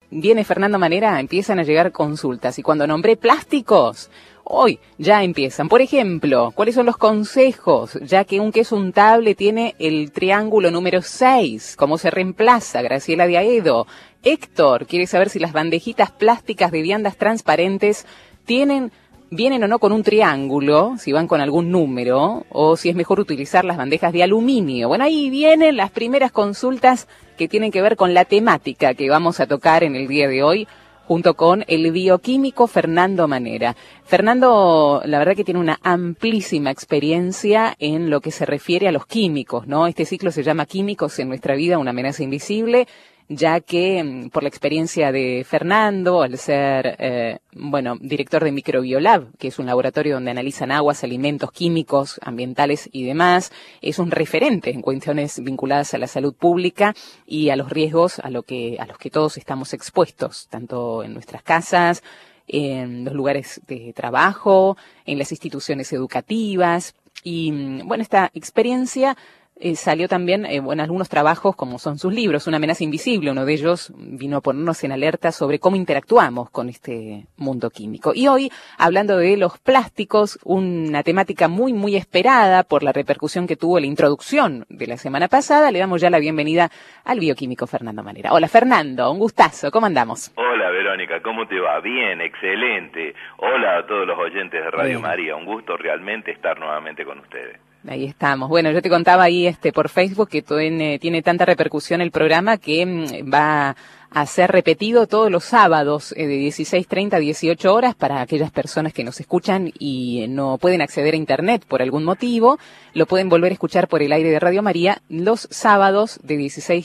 viene Fernando Manera, empiezan a llegar consultas. Y cuando nombré plásticos, hoy ya empiezan. Por ejemplo, ¿cuáles son los consejos? Ya que un queso untable tiene el triángulo número 6. ¿Cómo se reemplaza? Graciela de Aedo. Héctor quiere saber si las bandejitas plásticas de viandas transparentes vienen o no con un triángulo, si van con algún número, o si es mejor utilizar las bandejas de aluminio. Bueno, ahí vienen las primeras consultas que tienen que ver con la temática que vamos a tocar en el día de hoy, junto con el bioquímico Fernando Manera. Fernando, la verdad que tiene una amplísima experiencia en lo que se refiere a los químicos, ¿no? Este ciclo se llama Químicos en nuestra vida, una amenaza invisible, ya que por la experiencia de Fernando, al ser, director de Microbiolab, que es un laboratorio donde analizan aguas, alimentos, químicos, ambientales y demás, es un referente en cuestiones vinculadas a la salud pública y a los riesgos a los que todos estamos expuestos, tanto en nuestras casas, en los lugares de trabajo, en las instituciones educativas. Y bueno, esta experiencia salió también en algunos trabajos, como son sus libros, Una amenaza invisible. Uno de ellos vino a ponernos en alerta sobre cómo interactuamos con este mundo químico. Y hoy, hablando de los plásticos, una temática muy, muy esperada por la repercusión que tuvo la introducción de la semana pasada, le damos ya la bienvenida al bioquímico Fernando Manera. Hola Fernando, un gustazo, ¿cómo andamos? Hola Verónica, ¿cómo te va? Bien, excelente. Hola a todos los oyentes de Radio María, un gusto realmente estar nuevamente con ustedes. Ahí estamos. Bueno, yo te contaba ahí por Facebook que tiene tanta repercusión el programa que va a ser repetido todos los sábados de 16:30 a 18 horas para aquellas personas que nos escuchan y no pueden acceder a Internet por algún motivo. Lo pueden volver a escuchar por el aire de Radio María los sábados de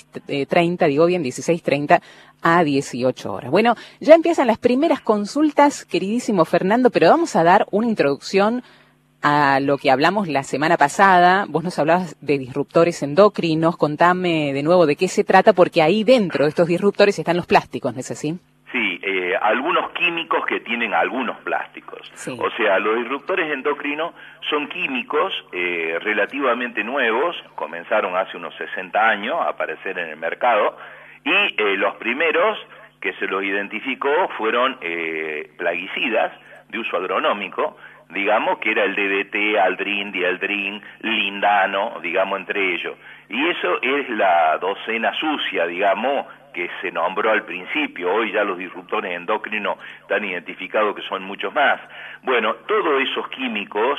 16:30 a 18 horas. Bueno, ya empiezan las primeras consultas, queridísimo Fernando, pero vamos a dar una introducción a lo que hablamos la semana pasada. Vos nos hablabas de disruptores endocrinos. Contame de nuevo de qué se trata, porque ahí dentro de estos disruptores están los plásticos, ¿no es así? Sí, algunos químicos que tienen algunos plásticos. Sí. O sea, los disruptores endocrinos son químicos relativamente nuevos, comenzaron hace unos 60 años a aparecer en el mercado, y los primeros que se los identificó fueron plaguicidas de uso agronómico, digamos que era el DDT, Aldrin, Dieldrin, Lindano, digamos entre ellos. Y eso es la docena sucia, digamos, que se nombró al principio. Hoy ya los disruptores endocrinos están identificados que son muchos más. Bueno, todos esos químicos,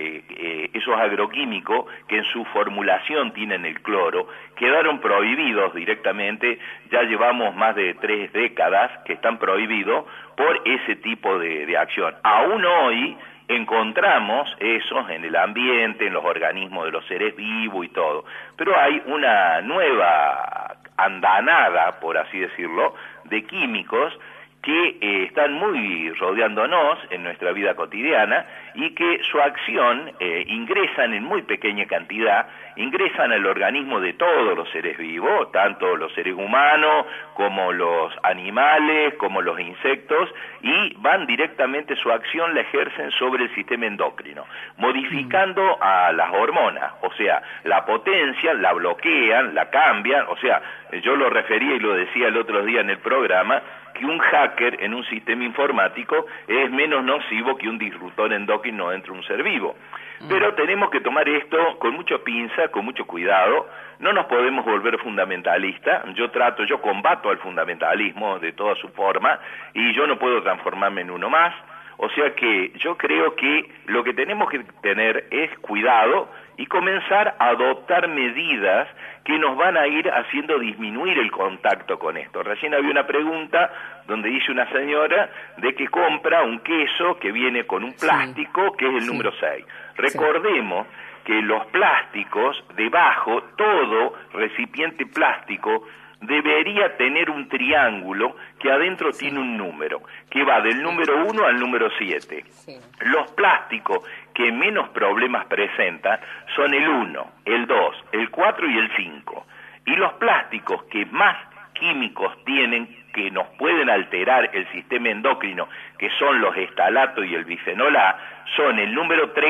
esos agroquímicos que en su formulación tienen el cloro, quedaron prohibidos directamente. Ya llevamos más de 3 décadas que están prohibidos por ese tipo de acción. Aún hoy encontramos esos en el ambiente, en los organismos de los seres vivos y todo, pero hay una nueva andanada, por así decirlo, de químicos que están muy rodeándonos en nuestra vida cotidiana y que su acción ingresan en muy pequeña cantidad, ingresan al organismo de todos los seres vivos, tanto los seres humanos como los animales, como los insectos, y van directamente, su acción la ejercen sobre el sistema endocrino, modificando a las hormonas, o sea, la potencian, la bloquean, la cambian. O sea, yo lo refería y lo decía el otro día en el programa, que un hacker en un sistema informático es menos nocivo que un disruptor endocrino dentro de un ser vivo. Pero tenemos que tomar esto con mucha pinza, con mucho cuidado. No nos podemos volver fundamentalistas. Yo combato al fundamentalismo de toda su forma y yo no puedo transformarme en uno más. O sea que yo creo que lo que tenemos que tener es cuidado y comenzar a adoptar medidas que nos van a ir haciendo disminuir el contacto con esto. Recién había una pregunta donde dice una señora de que compra un queso que viene con un plástico que es el número 6. Recordemos que los plásticos, debajo, todo recipiente plástico debería tener un triángulo que adentro tiene un número, que va del número 1 al número 7. Los plásticos que menos problemas presentan son el 1, el 2, el 4 y el 5. Y los plásticos que más químicos tienen, que nos pueden alterar el sistema endocrino, que son los estalatos y el bifenol A, son el número 3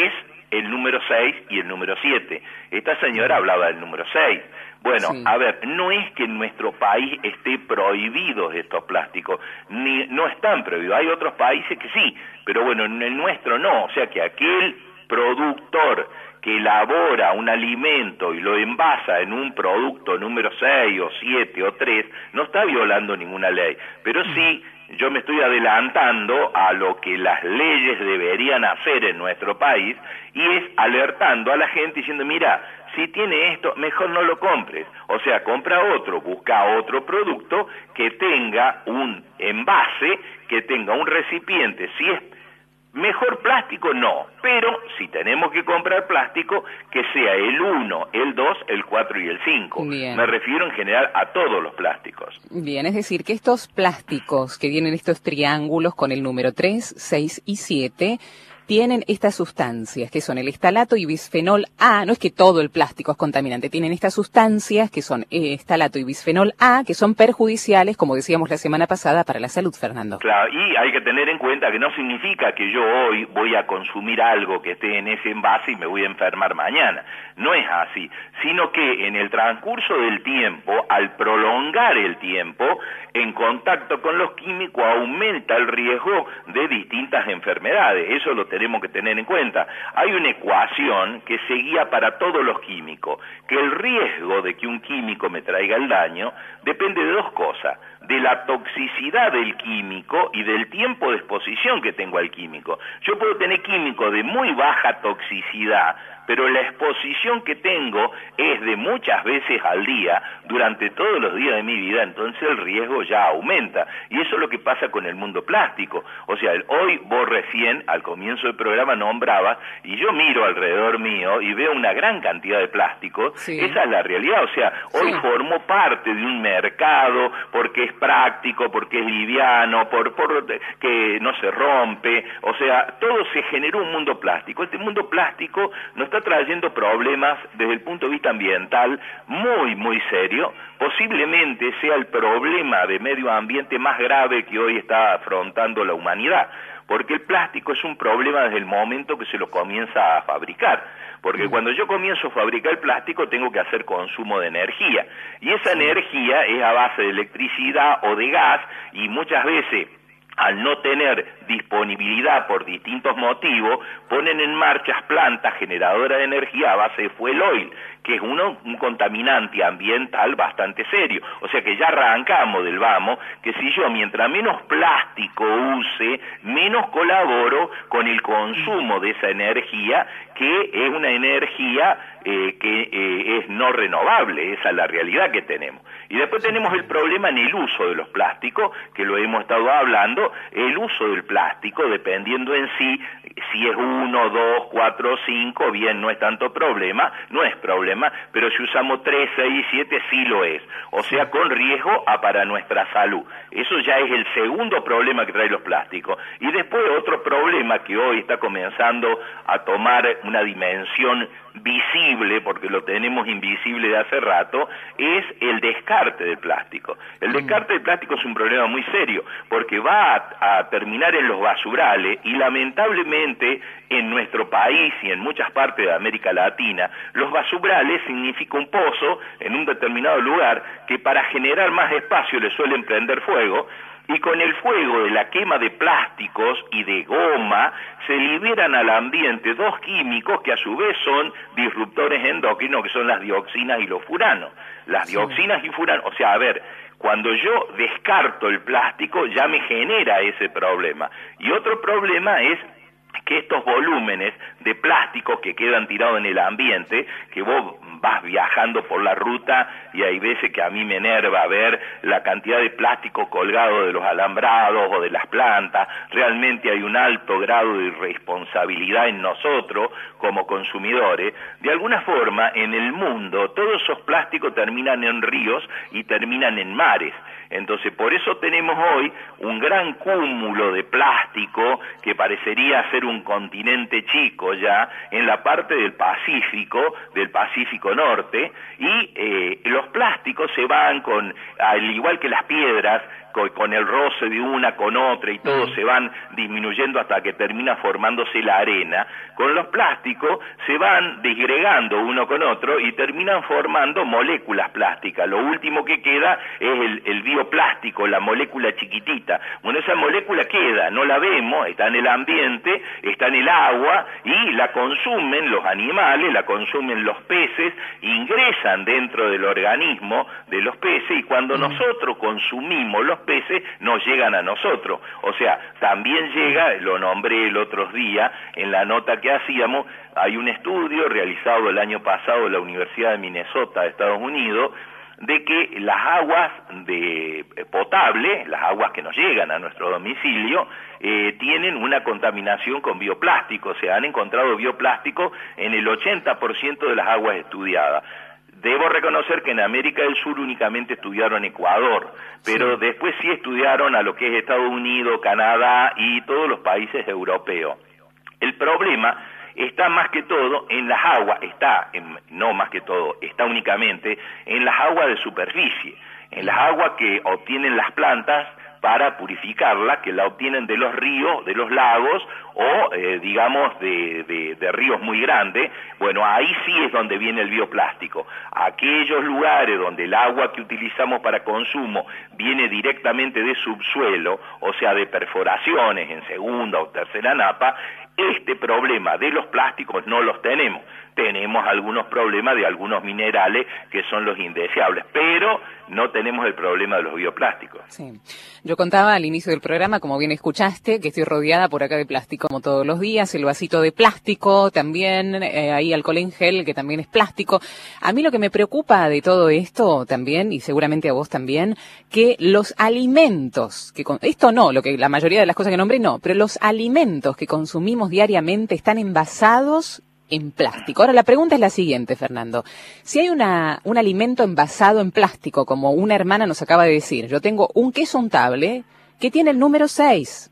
el número 6 y el número 7. Esta señora hablaba del número 6. Bueno, sí. A ver, no es que en nuestro país esté prohibidos estos plásticos, no están prohibidos. Hay otros países que sí, pero bueno, en el nuestro no. O sea que aquel productor que elabora un alimento y lo envasa en un producto número 6 o 7 o 3, no está violando ninguna ley. Pero sí, yo me estoy adelantando a lo que las leyes deberían hacer en nuestro país, y es alertando a la gente diciendo, mira, si tiene esto, mejor no lo compres. O sea, compra otro, busca otro producto que tenga un envase, que tenga un recipiente. Si es mejor plástico, no, pero si tenemos que comprar plástico, que sea el 1, el 2, el 4 y el 5. Bien. Me refiero en general a todos los plásticos. Bien, es decir, que estos plásticos que vienen estos triángulos con el número 3, 6 y 7... tienen estas sustancias, que son el estalato y bisfenol A. No es que todo el plástico es contaminante, tienen estas sustancias que son estalato y bisfenol A, que son perjudiciales, como decíamos la semana pasada, para la salud, Fernando. Claro, y hay que tener en cuenta que no significa que yo hoy voy a consumir algo que esté en ese envase y me voy a enfermar mañana. No es así, sino que en el transcurso del tiempo, al prolongar el tiempo, en contacto con los químicos, aumenta el riesgo de distintas enfermedades. Eso lo tenemos que tener en cuenta. Hay una ecuación que se guía para todos los químicos, que el riesgo de que un químico me traiga el daño depende de dos cosas: de la toxicidad del químico y del tiempo de exposición que tengo al químico. Yo puedo tener químicos de muy baja toxicidad, pero la exposición que tengo es de muchas veces al día, durante todos los días de mi vida, entonces el riesgo ya aumenta. Y eso es lo que pasa con el mundo plástico. O sea, hoy vos recién, al comienzo del programa, nombrabas, y yo miro alrededor mío y veo una gran cantidad de plásticos. Sí. Esa es la realidad. O sea, hoy formo parte de un mercado porque es práctico, porque es liviano, por que no se rompe. O sea, todo se generó un mundo plástico. Este mundo plástico nos está trayendo problemas desde el punto de vista ambiental muy, muy serio. Posiblemente sea el problema de medio ambiente más grave que hoy está afrontando la humanidad, porque el plástico es un problema desde el momento que se lo comienza a fabricar, porque cuando yo comienzo a fabricar el plástico tengo que hacer consumo de energía, y esa energía es a base de electricidad o de gas, y muchas veces, al no tener disponibilidad por distintos motivos, ponen en marcha plantas generadoras de energía a base de fuel oil, que es un contaminante ambiental bastante serio. O sea que ya arrancamos del vamos, que si yo mientras menos plástico use, menos colaboro con el consumo de esa energía, que es una energía que es no renovable. Esa es la realidad que tenemos. Y después tenemos el problema en el uso de los plásticos, que lo hemos estado hablando. El uso del plástico, dependiendo en sí, si es 1, 2, 4, 5, bien, no es tanto problema, no es problema, pero si usamos 3, 6 y 7 sí lo es, o sea, con riesgo para nuestra salud. Eso ya es el segundo problema que trae los plásticos. Y después otro problema que hoy está comenzando a tomar una dimensión visible, porque lo tenemos invisible de hace rato, es el descarte del plástico. El descarte del plástico es un problema muy serio, porque va a terminar en los basurales, y lamentablemente en nuestro país y en muchas partes de América Latina, los basurales significa un pozo en un determinado lugar que para generar más espacio le suelen prender fuego, y con el fuego de la quema de plásticos y de goma se liberan al ambiente dos químicos que a su vez son disruptores endocrinos, que son las dioxinas y los furanos. Las dioxinas y furanos, o sea, a ver, cuando yo descarto el plástico ya me genera ese problema. Y otro problema es que estos volúmenes de plástico que quedan tirados en el ambiente, que vos vas viajando por la ruta y hay veces que a mí me enerva ver la cantidad de plástico colgado de los alambrados o de las plantas. Realmente hay un alto grado de irresponsabilidad en nosotros como consumidores. De alguna forma, en el mundo, todos esos plásticos terminan en ríos y terminan en mares. Entonces, por eso tenemos hoy un gran cúmulo de plástico que parecería ser un continente chico ya en la parte del Pacífico Norte, y los plásticos se van con, al igual que las piedras, con el roce de una con otra y todos se van disminuyendo hasta que termina formándose la arena. Con los plásticos se van disgregando uno con otro y terminan formando moléculas plásticas. Lo último que queda es el bioplástico, la molécula chiquitita. Bueno, esa molécula queda, no la vemos, está en el ambiente, está en el agua y la consumen los animales, la consumen los peces, ingresan dentro del organismo de los peces y cuando nosotros consumimos los peces nos llegan a nosotros. O sea, también llega, lo nombré el otro día en la nota que hacíamos, hay un estudio realizado el año pasado en la Universidad de Minnesota de Estados Unidos de que las aguas potables, las aguas que nos llegan a nuestro domicilio, tienen una contaminación con bioplástico. Se han encontrado bioplástico en el 80% de las aguas estudiadas. Debo reconocer que en América del Sur únicamente estudiaron Ecuador, pero después sí estudiaron a lo que es Estados Unidos, Canadá y todos los países europeos. El problema está más que todo en las aguas, no más que todo, está únicamente en las aguas de superficie, en las aguas que obtienen las plantas para purificarla, que la obtienen de los ríos, de los lagos o digamos de ríos muy grandes. Bueno, ahí sí es donde viene el bioplástico. Aquellos lugares donde el agua que utilizamos para consumo viene directamente de subsuelo, o sea de perforaciones en segunda o tercera napa, este problema de los plásticos no los tenemos. Tenemos algunos problemas de algunos minerales que son los indeseables, pero no tenemos el problema de los bioplásticos. Sí. Yo contaba al inicio del programa, como bien escuchaste, que estoy rodeada por acá de plástico como todos los días, el vasito de plástico también, ahí alcohol en gel que también es plástico. A mí lo que me preocupa de todo esto también, y seguramente a vos también, que los alimentos, esto no, lo que la mayoría de las cosas que nombré no, pero los alimentos que consumimos diariamente están envasados en plástico. Ahora, la pregunta es la siguiente, Fernando. Si hay un alimento envasado en plástico, como una hermana nos acaba de decir, yo tengo un queso untable que tiene el número 6,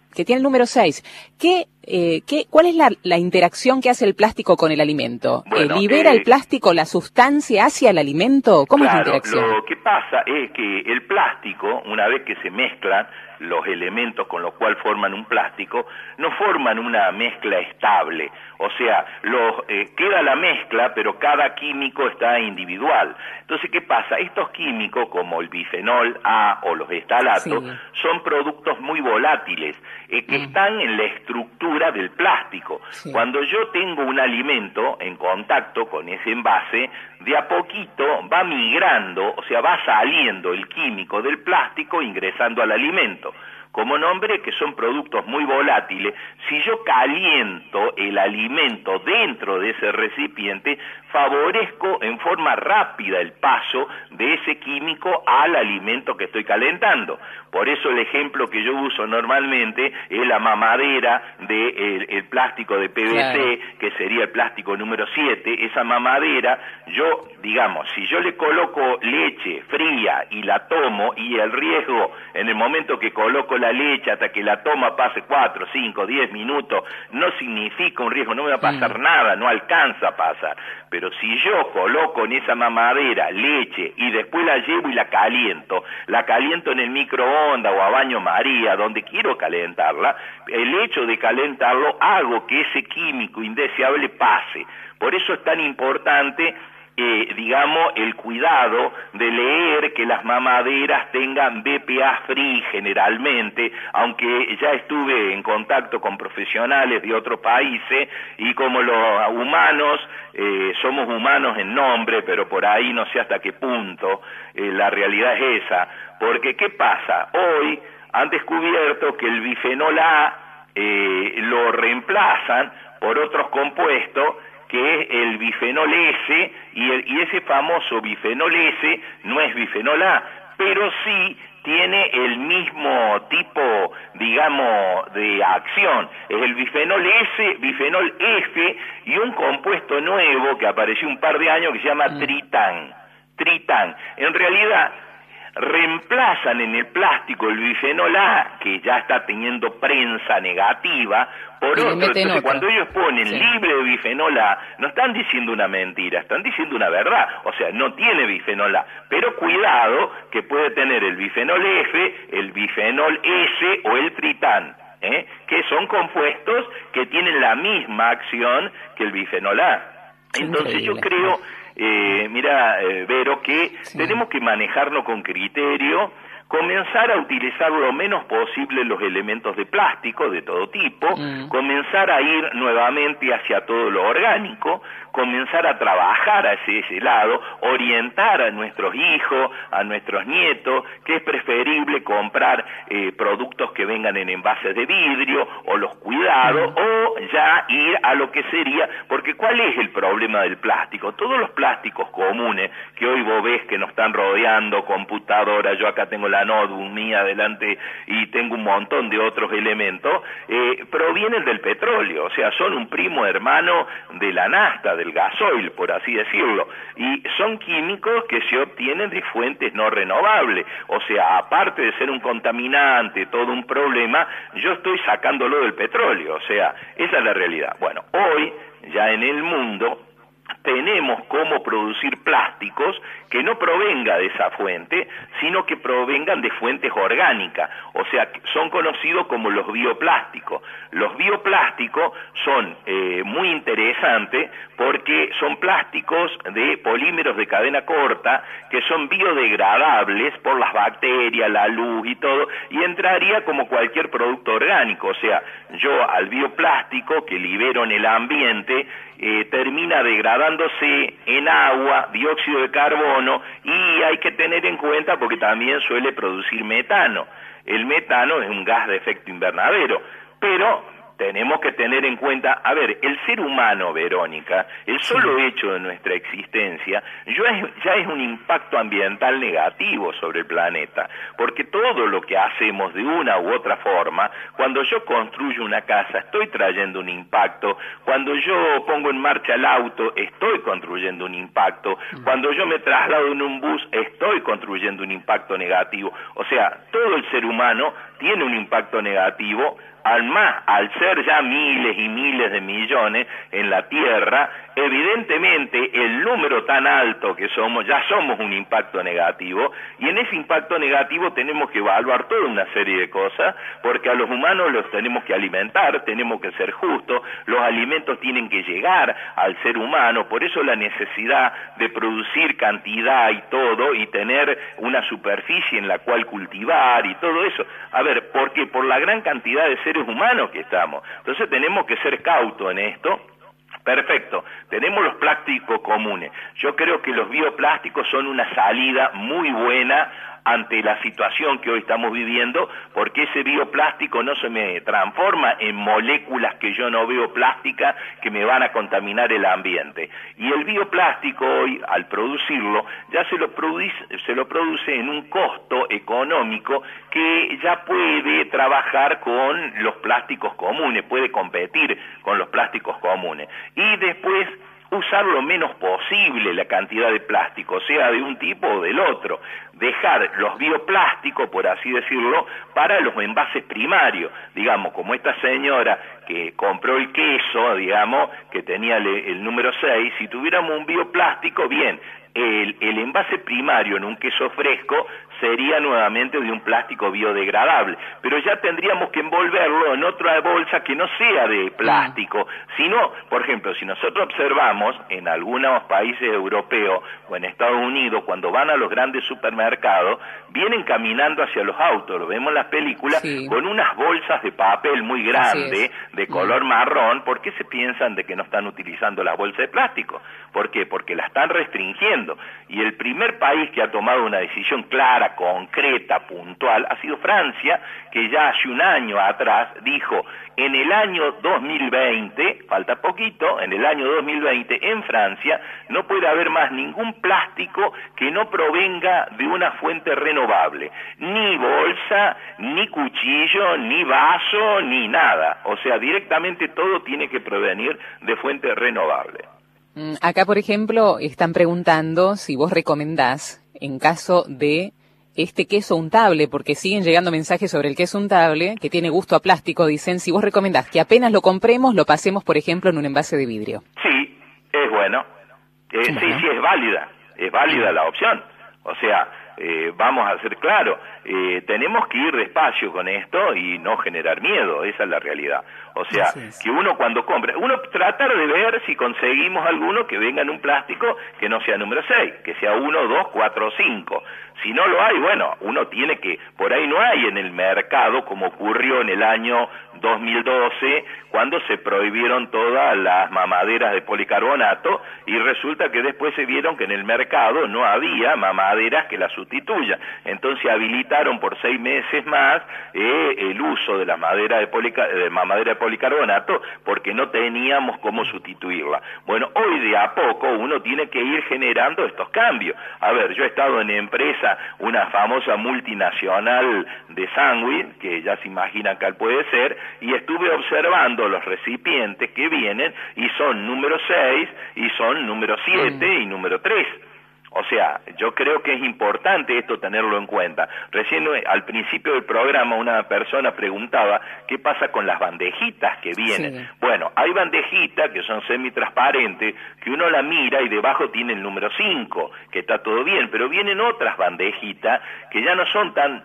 ¿cuál es la interacción que hace el plástico con el alimento? Bueno, ¿Libera el plástico la sustancia hacia el alimento? ¿Cómo es la interacción? Lo que pasa es que el plástico, una vez que se mezclan los elementos con los cuales forman un plástico, no forman una mezcla estable. O sea, queda la mezcla, pero cada químico está individual. Entonces, ¿qué pasa? Estos químicos, como el bifenol A o los estalatos, son productos muy volátiles, que están en la estructura del plástico. Cuando yo tengo un alimento en contacto con ese envase, de a poquito va migrando, o sea, va saliendo el químico del plástico ingresando al alimento. Como nombre que son productos muy volátiles, si yo caliento el alimento dentro de ese recipiente, favorezco en forma rápida el paso de ese químico al alimento que estoy calentando. Por eso el ejemplo que yo uso normalmente es la mamadera el plástico de PVC, que sería el plástico número 7. Esa mamadera, si yo le coloco leche fría y la tomo, y el riesgo en el momento que coloco la leche hasta que la toma pase 4, 5, 10 minutos, no significa un riesgo, no me va a pasar nada, no alcanza a pasar. Pero si yo coloco en esa mamadera leche y después la llevo y la caliento en el microondas o a baño María, donde quiero calentarla, el hecho de calentarlo hago que ese químico indeseable pase. Por eso es tan importante el cuidado de leer que las mamaderas tengan BPA free generalmente, aunque ya estuve en contacto con profesionales de otros países y como los humanos, somos humanos en nombre, pero por ahí no sé hasta qué punto la realidad es esa, porque ¿qué pasa? Hoy han descubierto que el bifenol A lo reemplazan por otros compuestos que es el bifenol S, y ese famoso bifenol S no es bifenol A, pero sí tiene el mismo tipo, de acción. Es el bifenol S, bifenol F y un compuesto nuevo que apareció un par de años que se llama Tritán. En realidad, reemplazan en el plástico el bifenol A, que ya está teniendo prensa negativa, por otro. Entonces, cuando ellos ponen libre de bifenol A, no están diciendo una mentira, están diciendo una verdad. O sea, no tiene bifenol A. Pero cuidado, que puede tener el bifenol F, el bifenol S o el tritán, que son compuestos que tienen la misma acción que el bifenol A. Entonces yo creo, Vero, que tenemos que manejarnos con criterio, comenzar a utilizar lo menos posible los elementos de plástico de todo tipo, comenzar a ir nuevamente hacia todo lo orgánico, comenzar a trabajar hacia ese lado, orientar a nuestros hijos, a nuestros nietos, que es preferible comprar productos que vengan en envases de vidrio, o los cuidados, o ya ir a lo que sería, porque ¿cuál es el problema del plástico? Todos los plásticos comunes que hoy vos ves que nos están rodeando, computadora, yo acá tengo la notebook mía adelante y tengo un montón de otros elementos, provienen del petróleo, o sea, son un primo hermano de la nafta, del gasoil, por así decirlo, y son químicos que se obtienen de fuentes no renovables, o sea, aparte de ser un contaminante, todo un problema, yo estoy sacándolo del petróleo, o sea, esa es la realidad. Bueno, hoy, ya en el mundo, tenemos cómo producir plásticos que no provenga de esa fuente, sino que provengan de fuentes orgánicas, o sea, son conocidos como los bioplásticos. Los bioplásticos son muy interesantes porque son plásticos de polímeros de cadena corta que son biodegradables por las bacterias, la luz y todo, y entraría como cualquier producto orgánico, o sea, yo al bioplástico que libero en el ambiente, termina degradándose en agua, dióxido de carbono, y hay que tener en cuenta porque también suele producir metano. El metano es un gas de efecto invernadero, pero tenemos que tener en cuenta, a ver, el ser humano, Verónica, el solo hecho de nuestra existencia, ya es un impacto ambiental negativo sobre el planeta, porque todo lo que hacemos de una u otra forma, cuando yo construyo una casa, estoy trayendo un impacto, cuando yo pongo en marcha el auto, estoy construyendo un impacto, cuando yo me traslado en un bus, estoy construyendo un impacto negativo, o sea, todo el ser humano tiene un impacto negativo. Al ser ya miles y miles de millones en la Tierra, evidentemente el número tan alto que somos, ya somos un impacto negativo, y en ese impacto negativo tenemos que evaluar toda una serie de cosas, porque a los humanos los tenemos que alimentar, tenemos que ser justos, los alimentos tienen que llegar al ser humano, por eso la necesidad de producir cantidad y todo, y tener una superficie en la cual cultivar y todo eso. A ver, ¿por qué? Por la gran cantidad de seres humanos que estamos. Entonces tenemos que ser cautos en esto. Perfecto, tenemos los plásticos comunes. Yo creo que los bioplásticos son una salida muy buena ante la situación que hoy estamos viviendo, porque ese bioplástico no se me transforma en moléculas que yo no veo plásticas que me van a contaminar el ambiente. Y el bioplástico hoy, al producirlo, ya se lo produce en un costo económico que ya puede trabajar con los plásticos comunes, puede competir con los plásticos comunes. Y después usar lo menos posible la cantidad de plástico, sea de un tipo o del otro, dejar los bioplásticos, por así decirlo, para los envases primarios, digamos, como esta señora que compró el queso, digamos, que tenía el número 6, si tuviéramos un bioplástico, bien, el envase primario en un queso fresco sería nuevamente de un plástico biodegradable, pero ya tendríamos que envolverlo en otra bolsa que no sea de plástico, sino, por ejemplo, si nosotros observamos en algunos países europeos o en Estados Unidos, cuando van a los grandes supermercados, vienen caminando hacia los autos, lo vemos en las películas, con unas bolsas de papel muy grandes, de color marrón. ¿Por qué se piensan de que no están utilizando las bolsas de plástico? ¿Por qué? Porque la están restringiendo, y el primer país que ha tomado una decisión clara, concreta, puntual, ha sido Francia, que ya hace un año atrás dijo, en el año 2020, falta poquito, en el año 2020 en Francia no puede haber más ningún plástico que no provenga de una fuente renovable, ni bolsa, ni cuchillo, ni vaso, ni nada, o sea, directamente todo tiene que provenir de fuente renovable. Acá, por ejemplo, están preguntando si vos recomendás, en caso de este queso untable, porque siguen llegando mensajes sobre el queso untable, que tiene gusto a plástico, dicen, si vos recomendás que apenas lo compremos, lo pasemos, por ejemplo, en un envase de vidrio. Sí, es bueno. Sí, es válida la opción. O sea, vamos a ser claros, tenemos que ir despacio con esto y no generar miedo, esa es la realidad. O sea, que uno cuando compra, uno tratar de ver si conseguimos alguno que venga en un plástico que no sea número 6, que sea 1, 2, 4 o 5. Si no lo hay, bueno, uno tiene que, por ahí no hay en el mercado, como ocurrió en el año 2012, cuando se prohibieron todas las mamaderas de policarbonato, y resulta que después se vieron que en el mercado no había mamaderas que las sustituyan. Entonces habilitaron por 6 meses más el uso de la madera de mamadera de policarbonato, porque no teníamos cómo sustituirla. Bueno, hoy de a poco uno tiene que ir generando estos cambios. A ver, yo he estado en empresa, una famosa multinacional de sándwich, que ya se imaginan cuál puede ser, y estuve observando los recipientes que vienen y son número 6 y son número 7 y número 3. O sea, yo creo que es importante esto tenerlo en cuenta. Recién al principio del programa una persona preguntaba qué pasa con las bandejitas que vienen. Sí. Bueno, hay bandejitas que son semitransparentes, que uno la mira y debajo tiene el número 5, que está todo bien, pero vienen otras bandejitas que ya no son tan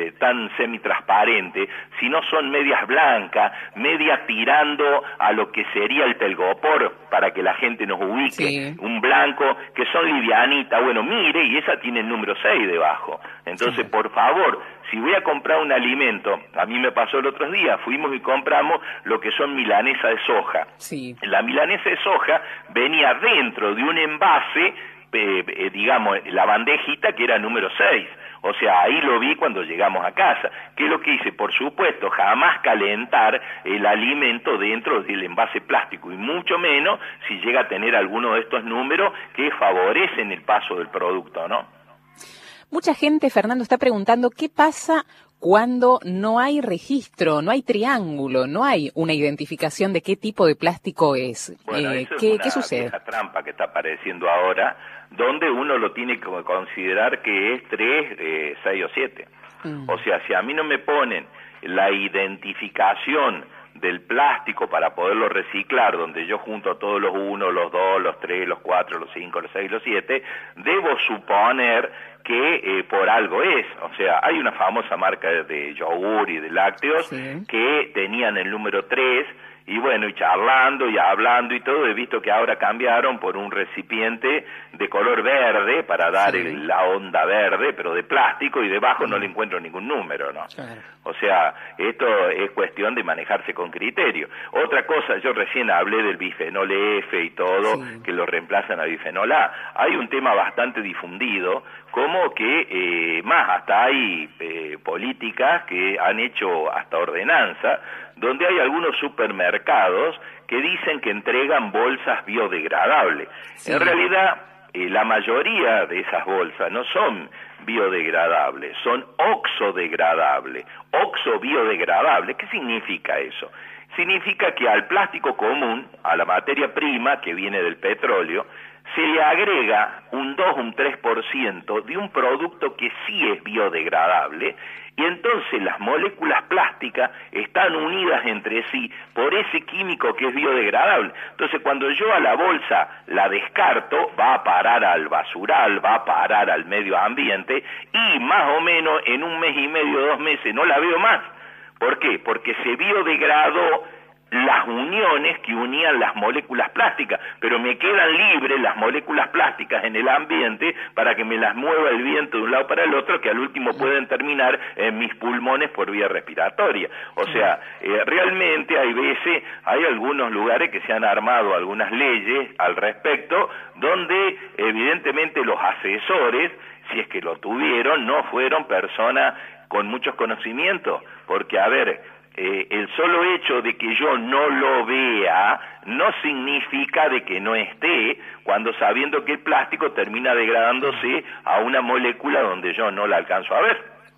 semitransparentes, sino son medias blancas, medias tirando a lo que sería el telgopor, para que la gente nos ubique, un blanco, que son livianitas. Bueno, mire, y esa tiene el número 6 debajo. Entonces, por favor, si voy a comprar un alimento, a mí me pasó el otro día, fuimos y compramos lo que son milanesa de soja. Sí. La milanesa de soja venía dentro de un envase, digamos, la bandejita que era número 6. O sea, ahí lo vi cuando llegamos a casa. ¿Qué es lo que hice? Por supuesto, jamás calentar el alimento dentro del envase plástico, y mucho menos si llega a tener alguno de estos números que favorecen el paso del producto, ¿no? Mucha gente, Fernando, está preguntando qué pasa cuando no hay registro, no hay triángulo, no hay una identificación de qué tipo de plástico es. Bueno, ¿qué sucede? Esa trampa que está apareciendo ahora, donde uno lo tiene que considerar que es 3, 6 o 7. O sea, si a mí no me ponen la identificación del plástico para poderlo reciclar, donde yo junto todos los 1, los 2, los 3, los 4, los 5, los 6, los 7, debo suponer que por algo es. O sea, hay una famosa marca de yogur y de lácteos que tenían el número 3, y bueno, y charlando y hablando y todo, he visto que ahora cambiaron por un recipiente de color verde para dar la onda verde, pero de plástico, y debajo no le encuentro ningún número, ¿no? Claro. O sea, esto es cuestión de manejarse con criterio. Otra cosa, yo recién hablé del bifenol F y todo, que lo reemplazan a bifenol A. Hay un tema bastante difundido, como que hasta hay políticas que han hecho hasta ordenanza, donde hay algunos supermercados que dicen que entregan bolsas biodegradables. En realidad, la mayoría de esas bolsas no son biodegradables, son oxodegradables, oxobiodegradable. ¿Qué significa eso? Significa que al plástico común, a la materia prima que viene del petróleo, se le agrega un 2, un 3% de un producto que sí es biodegradable, y entonces las moléculas plásticas están unidas entre sí por ese químico que es biodegradable. Entonces, cuando yo a la bolsa la descarto, va a parar al basural, va a parar al medio ambiente, y más o menos en 1 mes y medio, 2 meses, no la veo más. ¿Por qué? Porque se biodegradó las uniones que unían las moléculas plásticas, pero me quedan libres las moléculas plásticas en el ambiente para que me las mueva el viento de un lado para el otro, que al último pueden terminar en mis pulmones por vía respiratoria. O sea, realmente hay algunos lugares que se han armado algunas leyes al respecto, donde evidentemente los asesores, si es que lo tuvieron, no fueron personas con muchos conocimientos, porque a ver, el solo hecho de que yo no lo vea no significa de que no esté, cuando sabiendo que el plástico termina degradándose a una molécula donde yo no la alcanzo a ver.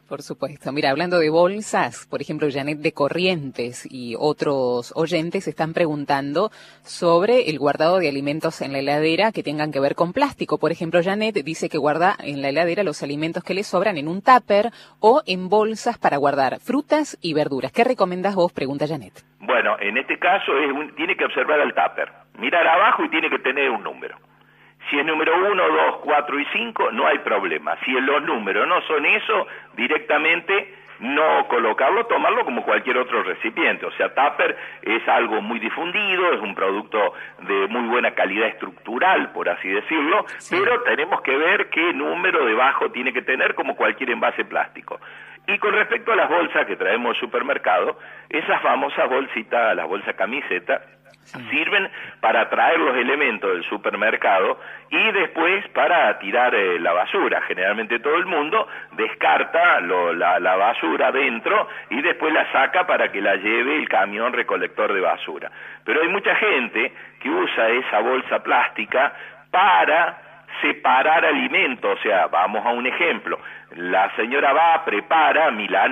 Por supuesto. Mira, hablando de bolsas, por ejemplo, Janet de Corrientes y otros oyentes están preguntando sobre el guardado de alimentos en la heladera que tengan que ver con plástico. Por ejemplo, Janet dice que guarda en la heladera los alimentos que le sobran en un tupper o en bolsas para guardar frutas y verduras. ¿Qué recomendás vos? Pregunta Janet. Bueno, en este caso tiene que observar al tupper, mirar abajo y tiene que tener un número. Si es número 1, 2, 4 y 5, no hay problema. Si los números no son eso, directamente no colocarlo, tomarlo como cualquier otro recipiente. O sea, tupper es algo muy difundido, es un producto de muy buena calidad estructural, por así decirlo, sí. Pero tenemos que ver qué número debajo tiene que tener como cualquier envase plástico. Y con respecto a las bolsas que traemos al supermercado, esas famosas bolsitas, las bolsas camiseta, sirven para traer los elementos del supermercado y después para tirar la basura. Generalmente todo el mundo descarta la basura dentro y después la saca para que la lleve el camión recolector de basura. Pero hay mucha gente que usa esa bolsa plástica para separar alimentos. O sea, vamos a un ejemplo. La señora prepara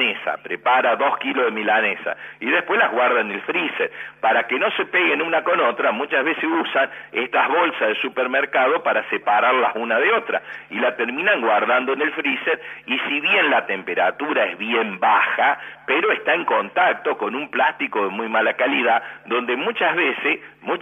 2 kilos de milanesa y después las guarda en el freezer. Para que no se peguen una con otra, muchas veces usan estas bolsas de supermercado para separarlas una de otra y la terminan guardando en el freezer, y si bien la temperatura es bien baja, pero está en contacto con un plástico de muy mala calidad, donde muchas veces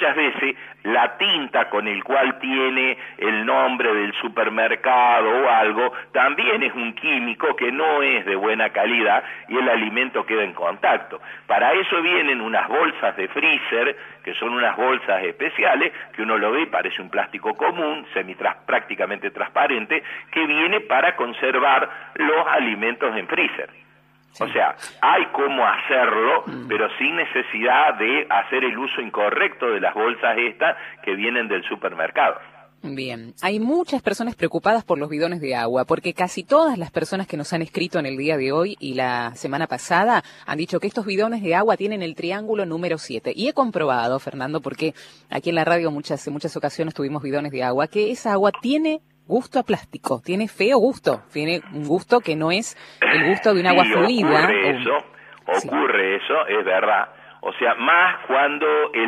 la tinta con el cual tiene el nombre del supermercado o algo, también es un químico que no es de buena calidad y el alimento queda en contacto. Para eso vienen unas bolsas de freezer, que son unas bolsas especiales, que uno lo ve y parece un plástico común, prácticamente transparente, que viene para conservar los alimentos en freezer. Sí. O sea, hay cómo hacerlo, pero sin necesidad de hacer el uso incorrecto de las bolsas estas que vienen del supermercado. Bien, hay muchas personas preocupadas por los bidones de agua, porque casi todas las personas que nos han escrito en el día de hoy y la semana pasada han dicho que estos bidones de agua tienen el triángulo número 7. Y he comprobado, Fernando, porque aquí en la radio en muchas ocasiones tuvimos bidones de agua, que esa agua tiene gusto a plástico, tiene feo gusto, tiene un gusto que no es el gusto de un agua fluida. Ocurre eso, es verdad. O sea, más cuando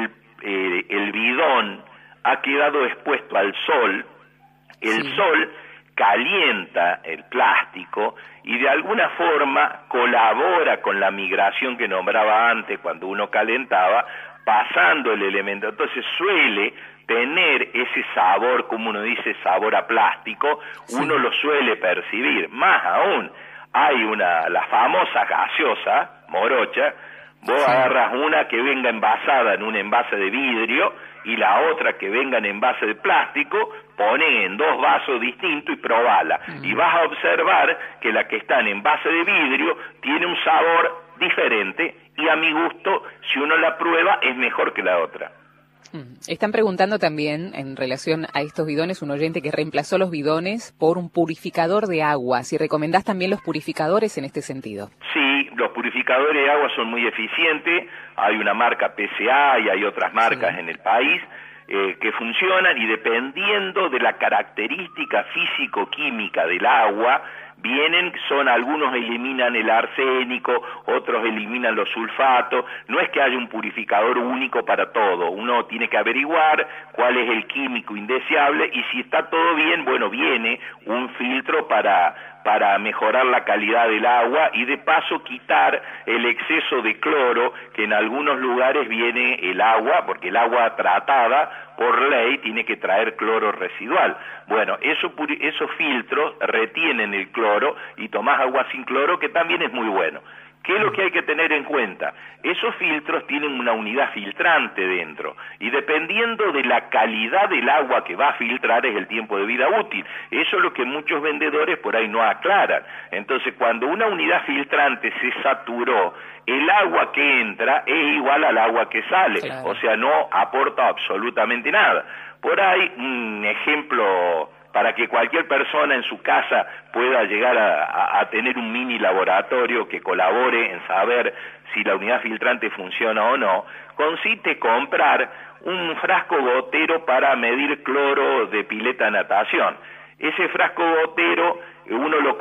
el bidón ha quedado expuesto al sol, el sol calienta el plástico y de alguna forma colabora con la migración que nombraba antes cuando uno calentaba, pasando el elemento. Entonces suele tener ese sabor, como uno dice, sabor a plástico, uno lo suele percibir. Más aún, hay la famosa gaseosa, morocha, vos agarras una que venga envasada en un envase de vidrio y la otra que venga en envase de plástico, poné en 2 vasos distintos y probala. Y vas a observar que la que está en envase de vidrio tiene un sabor diferente y a mi gusto, si uno la prueba, es mejor que la otra. Están preguntando también en relación a estos bidones, un oyente que reemplazó los bidones por un purificador de agua. Si recomendás también los purificadores en este sentido. Sí, los purificadores de agua son muy eficientes. Hay una marca PCA y hay otras marcas en el país que funcionan, y dependiendo de la característica físico-química del agua, algunos eliminan el arsénico, otros eliminan los sulfatos. No es que haya un purificador único para todo, uno tiene que averiguar cuál es el químico indeseable, y si está todo bien, bueno, viene un filtro para mejorar la calidad del agua y de paso quitar el exceso de cloro que en algunos lugares viene el agua, porque el agua tratada por ley tiene que traer cloro residual. Bueno, esos filtros retienen el cloro y tomás agua sin cloro, que también es muy bueno. ¿Qué es lo que hay que tener en cuenta? Esos filtros tienen una unidad filtrante dentro, y dependiendo de la calidad del agua que va a filtrar es el tiempo de vida útil. Eso es lo que muchos vendedores por ahí no aclaran. Entonces, cuando una unidad filtrante se saturó, el agua que entra es igual al agua que sale, claro. O sea, no aporta absolutamente nada. Por ahí, un ejemplo para que cualquier persona en su casa pueda llegar a tener un mini laboratorio que colabore en saber si la unidad filtrante funciona o no, consiste en comprar un frasco gotero para medir cloro de pileta de natación. Ese frasco gotero uno lo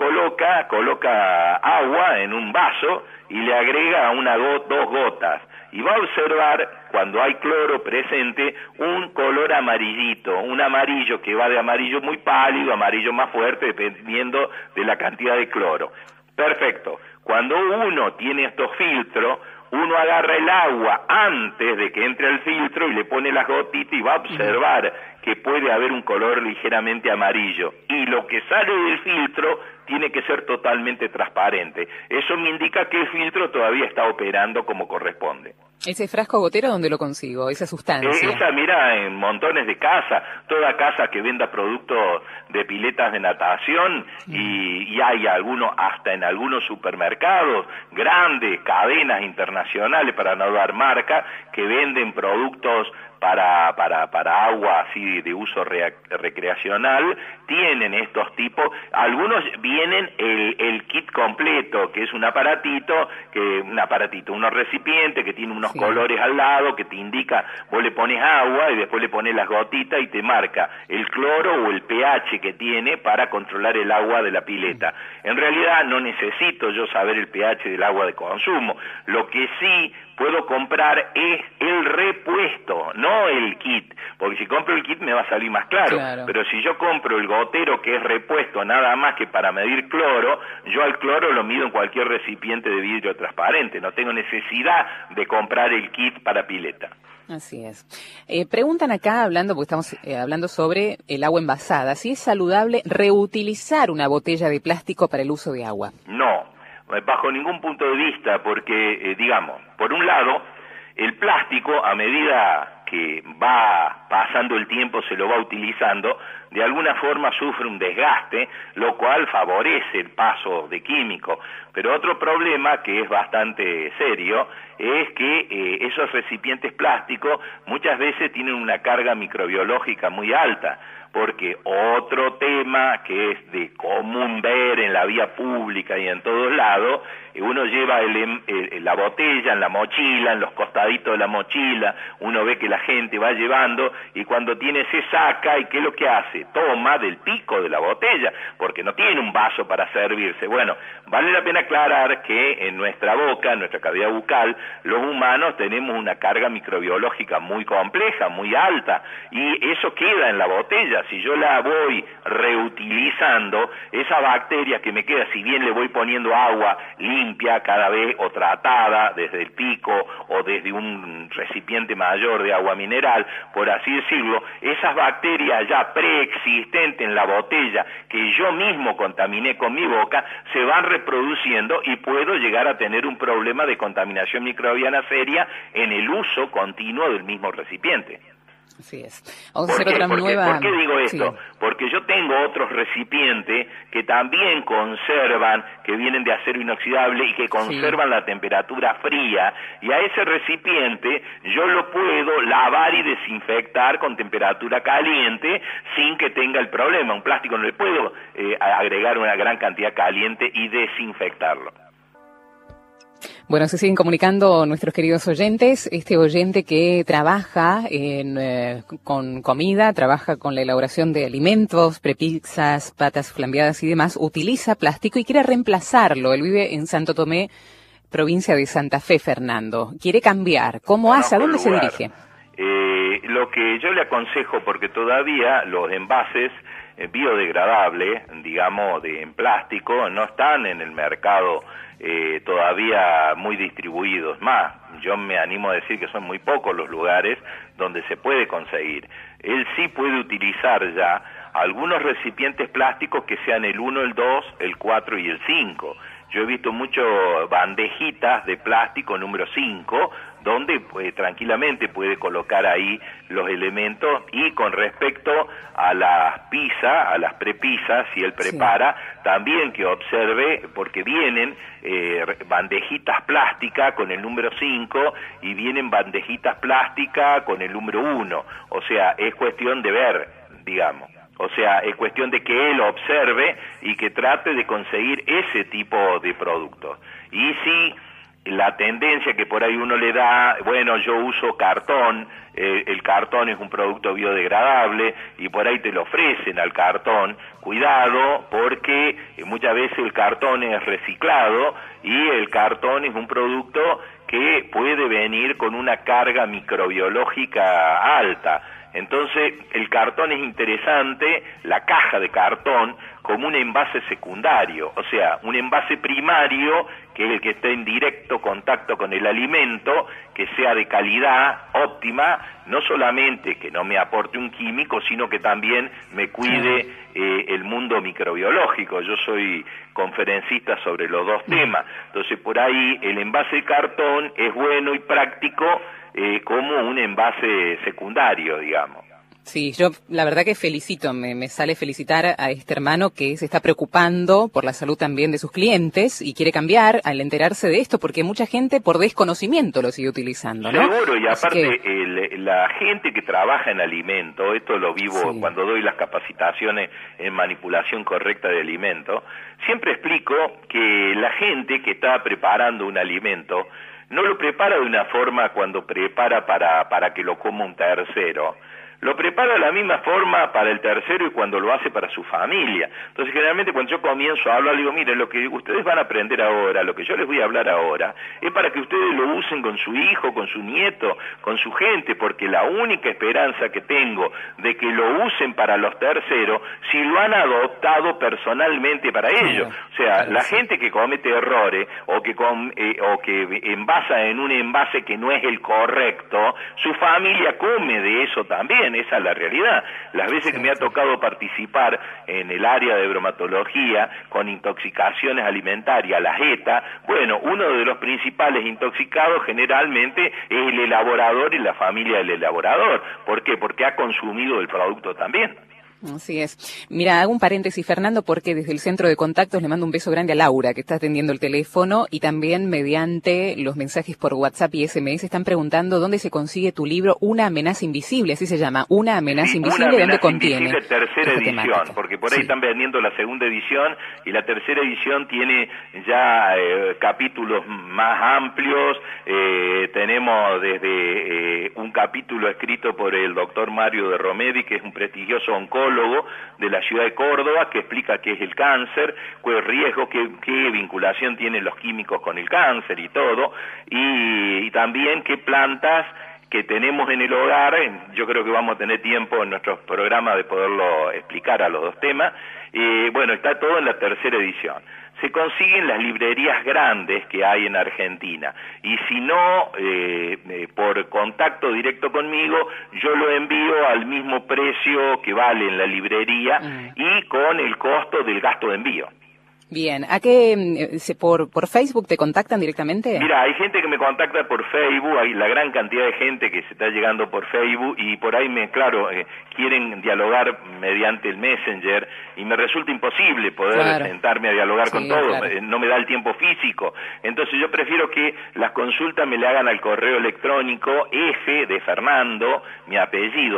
coloca agua en un vaso y le agrega dos gotas. Y va a observar, cuando hay cloro presente, un color amarillito, un amarillo que va de amarillo muy pálido, amarillo más fuerte, dependiendo de la cantidad de cloro. Perfecto. Cuando uno tiene estos filtros, uno agarra el agua antes de que entre al filtro y le pone las gotitas y va a observar que puede haber un color ligeramente amarillo. Y lo que sale del filtro tiene que ser totalmente transparente. Eso me indica que el filtro todavía está operando como corresponde. ¿Ese frasco gotero dónde lo consigo, esa sustancia? Esa, mira, en montones de casas, toda casa que venda productos de piletas de natación y hay algunos, hasta en algunos supermercados, grandes cadenas internacionales, para no dar marca, que venden productos para agua así de uso recreacional, tienen estos tipos. Algunos vienen el kit completo, que es un aparatito, unos recipientes que tiene unos colores al lado, que te indica, vos le pones agua y después le pones las gotitas y te marca el cloro o el pH que tiene para controlar el agua de la pileta. En realidad no necesito yo saber el pH del agua de consumo. Lo que sí puedo comprar es el repuesto, no el kit, porque si compro el kit me va a salir más claro. Pero si yo compro el gotero que es repuesto nada más que para medir cloro, yo al cloro lo mido en cualquier recipiente de vidrio transparente, no tengo necesidad de comprar el kit para pileta. Así es. Preguntan acá, porque estamos hablando sobre el agua envasada, si es saludable reutilizar una botella de plástico para el uso de agua. No, bajo ningún punto de vista, porque, digamos, por un lado, el plástico, a medida que va pasando el tiempo, se lo va utilizando, de alguna forma sufre un desgaste, lo cual favorece el paso de químicos. Pero otro problema, que es bastante serio, es que esos recipientes plásticos muchas veces tienen una carga microbiológica muy alta, porque otro tema que es de común ver en la vía pública y en todos lados, uno lleva la botella en la mochila, en los costaditos de la mochila, uno ve que la gente va llevando y cuando tiene se saca y ¿qué es lo que hace? Toma del pico de la botella, porque no tiene un vaso para servirse. Bueno, vale la pena aclarar que en nuestra boca, en nuestra cavidad bucal, los humanos tenemos una carga microbiológica muy compleja, muy alta, y eso queda en la botella. Si yo la voy reutilizando, esa bacteria que me queda, si bien le voy poniendo agua limpia cada vez o tratada desde el pico o desde un recipiente mayor de agua mineral, por así decirlo, esas bacterias ya preexistentes en la botella que yo mismo contaminé con mi boca, se van reproduciendo y puedo llegar a tener un problema de contaminación microbiana seria en el uso continuo del mismo recipiente. Así es. Vamos a hacer otra nueva... ¿Por qué digo esto? Sí. Porque yo tengo otros recipientes que también conservan, que vienen de acero inoxidable y que conservan la temperatura fría, y a ese recipiente yo lo puedo lavar y desinfectar con temperatura caliente sin que tenga el problema. Un plástico no le puedo agregar una gran cantidad caliente y desinfectarlo. Bueno, se siguen comunicando nuestros queridos oyentes. Este oyente que trabaja con comida, trabaja con la elaboración de alimentos, prepizzas, patas flambeadas y demás, utiliza plástico y quiere reemplazarlo. Él vive en Santo Tomé, provincia de Santa Fe, Fernando. Quiere cambiar. ¿Cómo hace? ¿A dónde se dirige? Lo que yo le aconsejo, porque todavía los envases biodegradables, digamos, en plástico, no están en el mercado todavía muy distribuidos. Más, yo me animo a decir que son muy pocos los lugares donde se puede conseguir. Él sí puede utilizar ya algunos recipientes plásticos que sean el 1, el 2, el 4 y el 5. Yo he visto muchas bandejitas de plástico número 5, donde tranquilamente puede colocar ahí los elementos. Y con respecto a las pizzas, a las prepizzas, si él prepara, también que observe, porque vienen bandejitas plásticas con el número 5 y vienen bandejitas plásticas con el número 1. O sea, es cuestión de ver, digamos. O sea, es cuestión de que él observe y que trate de conseguir ese tipo de productos. Y si la tendencia que por ahí uno le da, bueno, yo uso cartón, el cartón es un producto biodegradable y por ahí te lo ofrecen al cartón. Cuidado, porque muchas veces el cartón es reciclado y el cartón es un producto que puede venir con una carga microbiológica alta. Entonces, el cartón es interesante, la caja de cartón, como un envase secundario, o sea, un envase primario, que es el que esté en directo contacto con el alimento, que sea de calidad óptima, no solamente que no me aporte un químico, sino que también me cuide el mundo microbiológico. Yo soy conferencista sobre los dos temas, entonces por ahí el envase de cartón es bueno y práctico como un envase secundario, digamos. Sí, yo la verdad que felicito, me sale felicitar a este hermano que se está preocupando por la salud también de sus clientes y quiere cambiar al enterarse de esto, porque mucha gente por desconocimiento lo sigue utilizando, ¿no? Seguro, y aparte la gente que trabaja en alimentos, esto lo vivo cuando doy las capacitaciones en manipulación correcta de alimentos, siempre explico que la gente que está preparando un alimento no lo prepara de una forma cuando prepara para que lo coma un tercero. Lo prepara de la misma forma para el tercero y cuando lo hace para su familia. Entonces, generalmente cuando yo comienzo a hablar, le digo, miren, lo que ustedes van a aprender ahora, lo que yo les voy a hablar ahora, es para que ustedes lo usen con su hijo, con su nieto, con su gente, porque la única esperanza que tengo de que lo usen para los terceros, si lo han adoptado personalmente para ellos. O sea, la gente que comete errores o que envasa en un envase que no es el correcto, su familia come de eso también. Esa es la realidad. Las veces que me ha tocado participar en el área de bromatología con intoxicaciones alimentarias, la ETA, bueno, uno de los principales intoxicados generalmente es el elaborador y la familia del elaborador. ¿Por qué? Porque ha consumido el producto también. Así es. Mira, hago un paréntesis, Fernando, porque desde el centro de contactos le mando un beso grande a Laura, que está atendiendo el teléfono, y también mediante los mensajes por WhatsApp y SMS están preguntando dónde se consigue tu libro Una amenaza invisible, así se llama, Una amenaza invisible, ¿dónde contiene? Una tercera edición, porque por ahí están vendiendo la segunda edición, y la tercera edición tiene ya capítulos más amplios. Tenemos desde un capítulo escrito por el doctor Mario de Romedi, que es un prestigioso oncólogo de la ciudad de Córdoba, que explica qué es el cáncer, qué riesgo, qué vinculación tienen los químicos con el cáncer y todo, y también qué plantas que tenemos en el hogar. Yo creo que vamos a tener tiempo en nuestros programas de poderlo explicar a los dos temas. Bueno, está todo en la tercera edición. Se consiguen las librerías grandes que hay en Argentina, y si no, por contacto directo conmigo, yo lo envío al mismo precio que vale en la librería y con el costo del gasto de envío. Bien, ¿a qué, por Facebook te contactan directamente? Mira, hay gente que me contacta por Facebook, hay la gran cantidad de gente que se está llegando por Facebook, y por ahí quieren dialogar mediante el Messenger, y me resulta imposible poder sentarme a dialogar con todos, no me da el tiempo físico. Entonces yo prefiero que las consultas me le hagan al correo electrónico F de Fernando, mi apellido,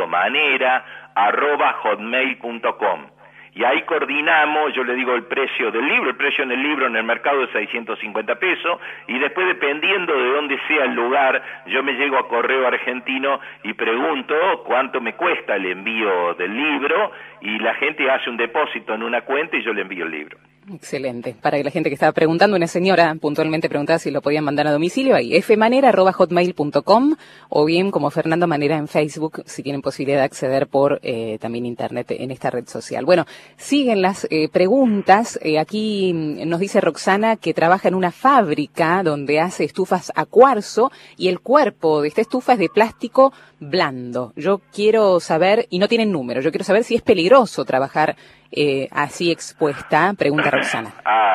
manera@hotmail.com. Y ahí coordinamos, yo le digo el precio del libro, el precio en el libro en el mercado es 650 pesos, y después dependiendo de dónde sea el lugar, yo me llego a Correo Argentino y pregunto cuánto me cuesta el envío del libro, y la gente hace un depósito en una cuenta y yo le envío el libro. Excelente. Para que la gente que estaba preguntando, una señora puntualmente preguntaba si lo podían mandar a domicilio, ahí fmanera@hotmail.com, o bien como Fernando Manera en Facebook, si tienen posibilidad de acceder por también internet en esta red social. Bueno, siguen las preguntas. Aquí nos dice Roxana que trabaja en una fábrica donde hace estufas a cuarzo, y el cuerpo de esta estufa es de plástico blando. Yo quiero saber, y no tienen número, yo quiero saber si es peligroso trabajar así expuesta, pregunta Roxana.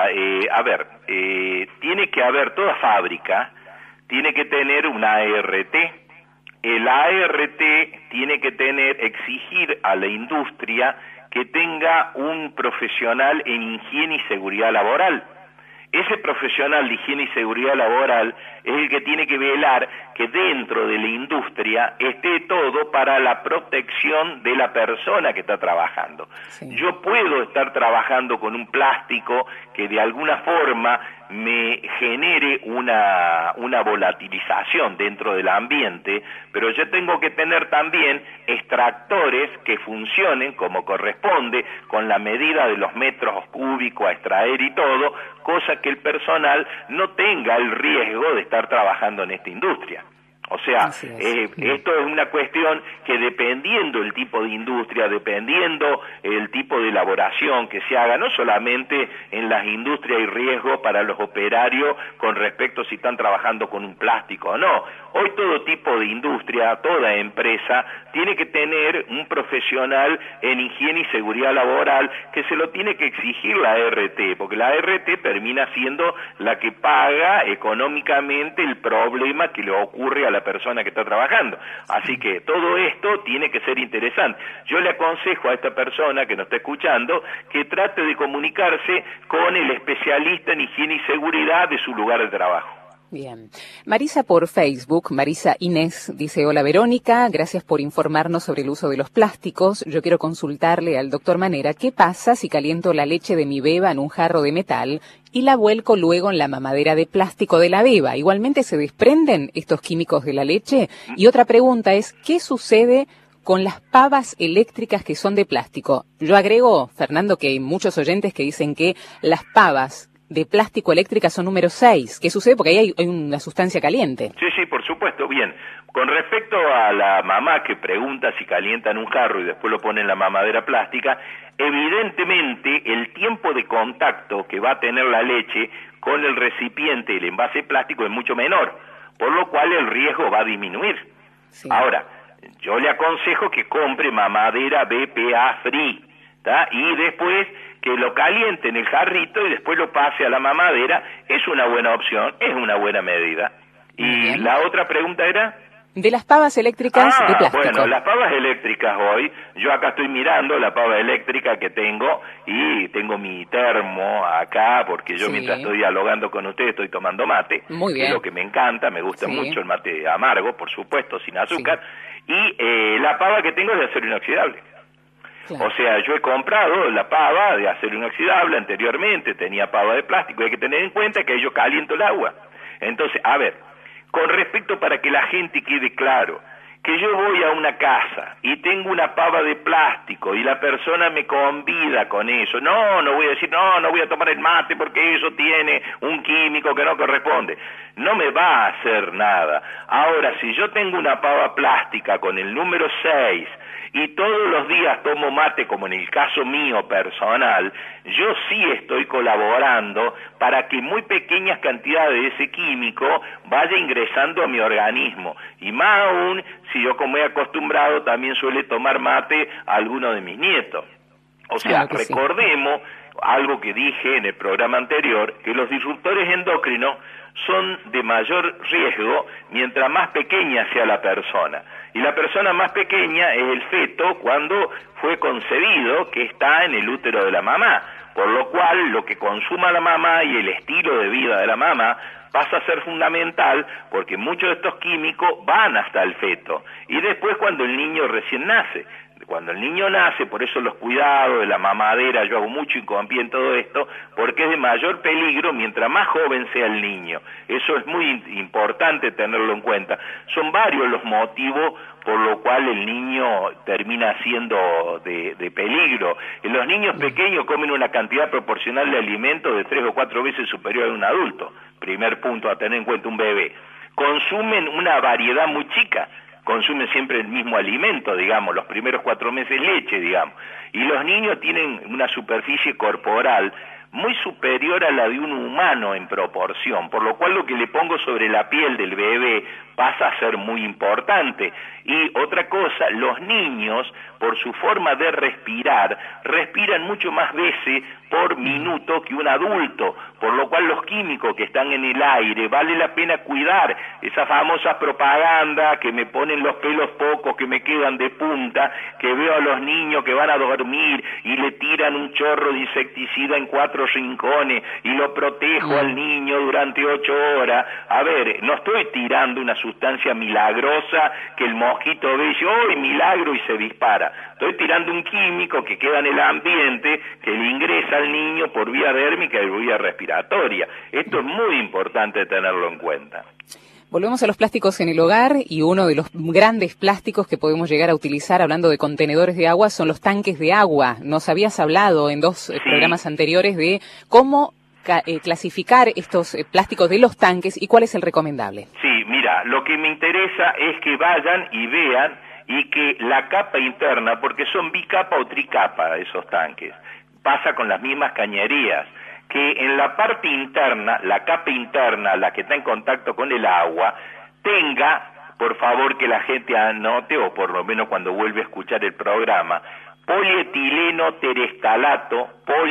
Tiene que haber, toda fábrica tiene que tener un ART. El ART tiene que exigir a la industria que tenga un profesional en higiene y seguridad laboral. Ese profesional de higiene y seguridad laboral es el que tiene que velar que dentro de la industria esté todo para la protección de la persona que está trabajando. Sí. Yo puedo estar trabajando con un plástico que de alguna forma me genere una volatilización dentro del ambiente, pero yo tengo que tener también extractores que funcionen como corresponde, con la medida de los metros cúbicos a extraer y todo, cosa que el personal no tenga el riesgo de estar trabajando en esta industria. O sea, esto es una cuestión que dependiendo el tipo de industria, dependiendo el tipo de elaboración que se haga, no solamente en las industrias hay riesgo para los operarios con respecto a si están trabajando con un plástico o no. Hoy todo tipo de industria, toda empresa, tiene que tener un profesional en higiene y seguridad laboral que se lo tiene que exigir la ART, porque la ART termina siendo la que paga económicamente el problema que le ocurre a la persona que está trabajando. Así que todo esto tiene que ser interesante. Yo le aconsejo a esta persona que nos está escuchando que trate de comunicarse con el especialista en higiene y seguridad de su lugar de trabajo. Bien. Marisa por Facebook, Marisa Inés, dice: hola Verónica, gracias por informarnos sobre el uso de los plásticos. Yo quiero consultarle al doctor Manera qué pasa si caliento la leche de mi beba en un jarro de metal y la vuelco luego en la mamadera de plástico de la beba. ¿Igualmente se desprenden estos químicos de la leche? Y otra pregunta es, ¿qué sucede con las pavas eléctricas que son de plástico? Yo agrego, Fernando, que hay muchos oyentes que dicen que las pavas de plástico eléctrica son número 6. ¿Qué sucede? Porque ahí hay una sustancia caliente. Sí, por supuesto. Bien, con respecto a la mamá que pregunta si calientan un jarro y después lo pone en la mamadera plástica, evidentemente el tiempo de contacto que va a tener la leche con el recipiente, el envase plástico, es mucho menor, por lo cual el riesgo va a disminuir. Sí. Ahora, yo le aconsejo que compre mamadera BPA Free, ¿tá? Y después que lo caliente en el jarrito y después lo pase a la mamadera. Es una buena opción, es una buena medida. Y la otra pregunta era... de las pavas eléctricas de plástico. Bueno, las pavas eléctricas hoy, yo acá estoy mirando la pava eléctrica que tengo y tengo mi termo acá porque yo mientras estoy dialogando con ustedes estoy tomando mate, muy bien, que es lo que me encanta, me gusta mucho el mate amargo, por supuesto, sin azúcar, y la pava que tengo es de acero inoxidable. Claro. O sea, yo he comprado la pava de acero inoxidable anteriormente, tenía pava de plástico, y hay que tener en cuenta que yo caliento el agua. Entonces, a ver, con respecto para que la gente quede claro, que yo voy a una casa y tengo una pava de plástico y la persona me convida con eso, no voy a decir, no voy a tomar el mate porque eso tiene un químico que no corresponde, no me va a hacer nada. Ahora, si yo tengo una pava plástica con el número 6 y todos los días tomo mate, como en el caso mío personal, yo sí estoy colaborando para que muy pequeñas cantidades de ese químico vaya ingresando a mi organismo. Y más aún, si yo como he acostumbrado, también suele tomar mate a alguno de mis nietos. O sea, recordemos algo que dije en el programa anterior, que los disruptores endocrinos son de mayor riesgo mientras más pequeña sea la persona. Y la persona más pequeña es el feto cuando fue concebido, que está en el útero de la mamá, por lo cual lo que consuma la mamá y el estilo de vida de la mamá pasa a ser fundamental, porque muchos de estos químicos van hasta el feto, y después cuando el niño recién nace. Cuando el niño nace, por eso los cuidados de la mamadera, yo hago mucho hincapié en todo esto, porque es de mayor peligro mientras más joven sea el niño. Eso es muy importante tenerlo en cuenta. Son varios los motivos por lo cual el niño termina siendo de peligro. Los niños pequeños comen una cantidad proporcional de alimentos de 3 o 4 veces superior a un adulto. Primer punto a tener en cuenta, un bebé. Consumen una variedad muy chica. Consumen siempre el mismo alimento, digamos, los primeros 4 meses leche, digamos. Y los niños tienen una superficie corporal muy superior a la de un humano en proporción, por lo cual lo que le pongo sobre la piel del bebé pasa a ser muy importante. Y otra cosa, los niños, por su forma de respirar, respiran mucho más veces por minuto que un adulto, por lo cual los químicos que están en el aire, vale la pena cuidar. Esa famosa propaganda que me ponen los pelos pocos, que me quedan de punta, que veo a los niños que van a dormir y le tiran un chorro de insecticida en 4 rincones y lo protejo al niño durante 8 horas. A ver, no estoy tirando una sustancia milagrosa que el mosquito ve y dice, ¡oh, milagro! Y se dispara. Estoy tirando un químico que queda en el ambiente, que le ingresa al niño por vía dérmica y vía respiratoria. Esto es muy importante tenerlo en cuenta. Volvemos a los plásticos en el hogar, y uno de los grandes plásticos que podemos llegar a utilizar, hablando de contenedores de agua, son los tanques de agua. Nos habías hablado en dos programas anteriores de cómo clasificar estos plásticos de los tanques y cuál es el recomendable. Sí, mira, lo que me interesa es que vayan y vean y que la capa interna, porque son bicapa o tricapa esos tanques, pasa con las mismas cañerías, que en la parte interna, la capa interna, la que está en contacto con el agua, tenga, por favor que la gente anote, o por lo menos cuando vuelve a escuchar el programa, polietileno terestalato,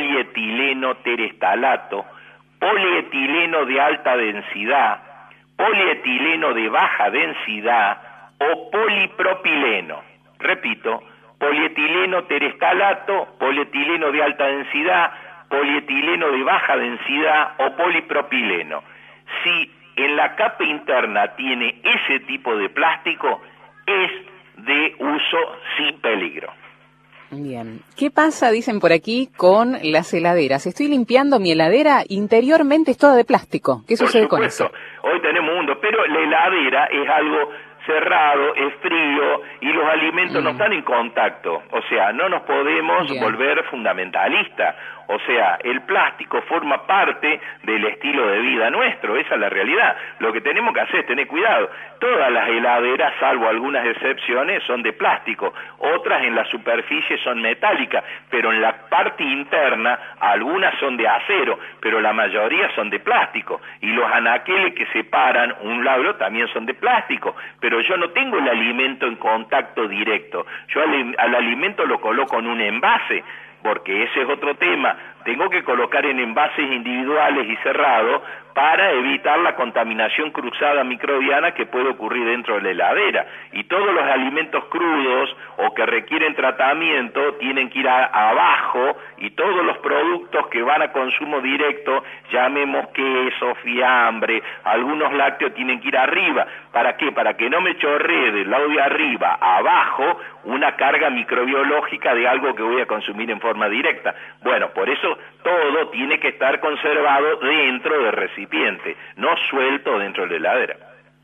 polietileno de alta densidad, polietileno de baja densidad o polipropileno. Repito, polietileno terestalato, polietileno de alta densidad, polietileno de baja densidad o polipropileno. Si en la capa interna tiene ese tipo de plástico, es de uso sin peligro. Bien. ¿Qué pasa, dicen por aquí, con las heladeras? Estoy limpiando mi heladera, interiormente es toda de plástico. ¿Qué sucede con eso? Hoy tenemos mundo, pero la heladera es algo cerrado, es frío y los alimentos no están en contacto. O sea, no nos podemos volver fundamentalistas. O sea, el plástico forma parte del estilo de vida nuestro, esa es la realidad. Lo que tenemos que hacer es tener cuidado. Todas las heladeras, salvo algunas excepciones, son de plástico, otras en la superficie son metálicas, pero en la parte interna algunas son de acero, pero la mayoría son de plástico. Y los anaqueles que separan un lado también son de plástico, pero yo no tengo el alimento en contacto directo. Yo al alimento lo coloco en un envase, porque ese es otro tema. Tengo que colocar en envases individuales y cerrados para evitar la contaminación cruzada microbiana que puede ocurrir dentro de la heladera. Y todos los alimentos crudos o que requieren tratamiento tienen que ir abajo, y todos los productos que van a consumo directo, llamemos queso, fiambre, algunos lácteos, tienen que ir arriba. ¿Para qué? Para que no me chorree del lado de arriba a abajo una carga microbiológica de algo que voy a consumir en forma directa. Bueno, por eso todo tiene que estar conservado dentro del recipiente, no suelto dentro de la heladera.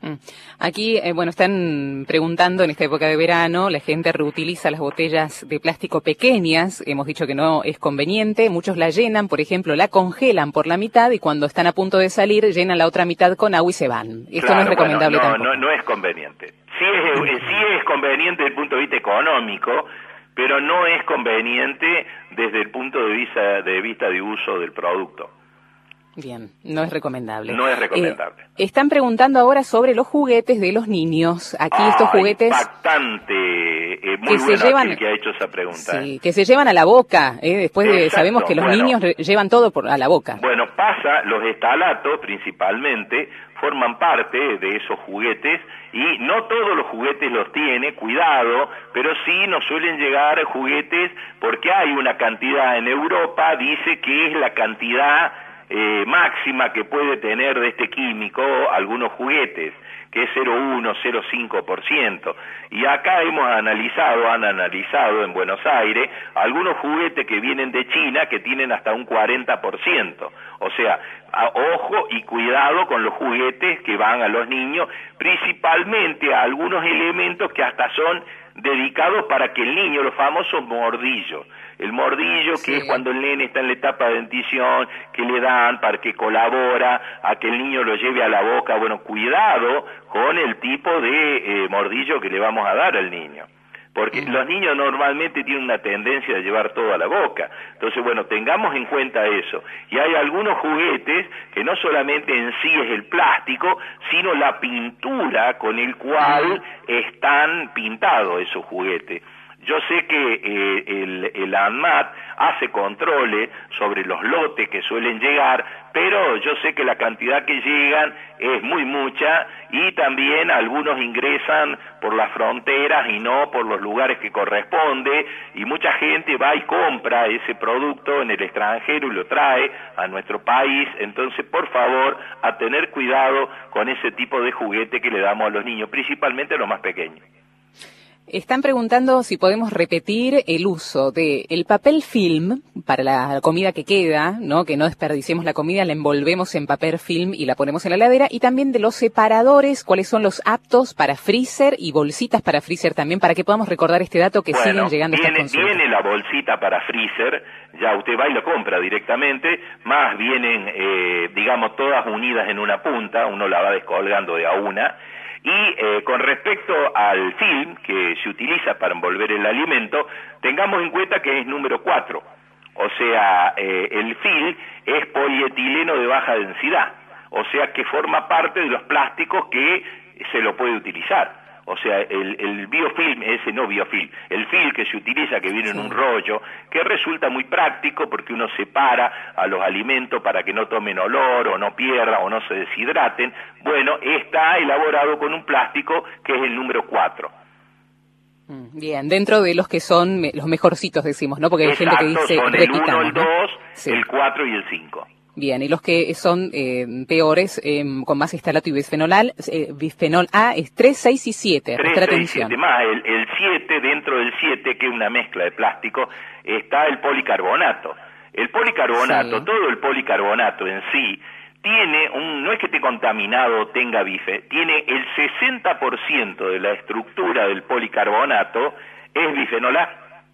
Aquí, están preguntando, en esta época de verano, la gente reutiliza las botellas de plástico pequeñas, hemos dicho que no es conveniente, muchos la llenan, por ejemplo, la congelan por la mitad y cuando están a punto de salir, llenan la otra mitad con agua y se van. Esto no es recomendable tampoco. No es conveniente. Sí es conveniente desde el punto de vista económico, pero no es conveniente desde el punto de vista de uso del producto. Bien, no es recomendable. No es recomendable. Están preguntando ahora sobre los juguetes de los niños. Aquí estos juguetes... Impactante, muy bueno que ha hecho esa pregunta. Sí, que se llevan a la boca, sabemos que los niños llevan todo a la boca. Bueno, los estalatos principalmente forman parte de esos juguetes, y no todos los juguetes los tiene, cuidado, pero sí nos suelen llegar juguetes porque hay una cantidad en Europa, dice que es la cantidad máxima que puede tener de este químico algunos juguetes, que es 0,1, 0,5%. Y acá han analizado en Buenos Aires algunos juguetes que vienen de China que tienen hasta un 40%. O sea, ojo y cuidado con los juguetes que van a los niños, principalmente a algunos elementos que hasta son dedicados para que el niño, los famosos mordillos. El mordillo, que es cuando el nene está en la etapa de dentición, que le dan para que colabora a que el niño lo lleve a la boca. Bueno, cuidado con el tipo de mordillo que le vamos a dar al niño, porque los niños normalmente tienen una tendencia de llevar todo a la boca. Entonces, bueno, tengamos en cuenta eso. Y hay algunos juguetes que no solamente en sí es el plástico, sino la pintura con el cual están pintados esos juguetes. Yo sé que el ANMAT hace controles sobre los lotes que suelen llegar, pero yo sé que la cantidad que llegan es muy mucha y también algunos ingresan por las fronteras y no por los lugares que corresponde, y mucha gente va y compra ese producto en el extranjero y lo trae a nuestro país. Entonces, por favor, a tener cuidado con ese tipo de juguete que le damos a los niños, principalmente a los más pequeños. Están preguntando si podemos repetir el uso de el papel film para la comida que queda, ¿no? Que no desperdiciemos la comida, la envolvemos en papel film y la ponemos en la heladera, y también de los separadores, cuáles son los aptos para freezer y bolsitas para freezer también, para que podamos recordar este dato que siguen llegando estas consultas. Viene la bolsita para freezer, ya usted va y lo compra directamente, más vienen, digamos, todas unidas en una punta, uno la va descolgando de a una. Y con respecto al film que se utiliza para envolver el alimento, tengamos en cuenta que es número 4, o sea, el film es polietileno de baja densidad, o sea que forma parte de los plásticos que se lo puede utilizar. O sea, el biofilm, el film que se utiliza, que viene en un rollo, que resulta muy práctico porque uno separa a los alimentos para que no tomen olor o no pierdan o no se deshidraten. Bueno, está elaborado con un plástico que es el número 4. Bien, dentro de los que son los mejorcitos, decimos, ¿no? Porque hay gente que dice son el 1, el 2, el 4 y el 5. Bien, y los que son peores, con más estalato y bisfenol A, es 3, 6 y 7. 3, 6, 7. Más el 7, dentro del 7, que es una mezcla de plástico, está el policarbonato. El policarbonato, todo el policarbonato en sí, tiene no es que esté contaminado o tenga bife, tiene el 60% de la estructura del policarbonato es bisfenol A.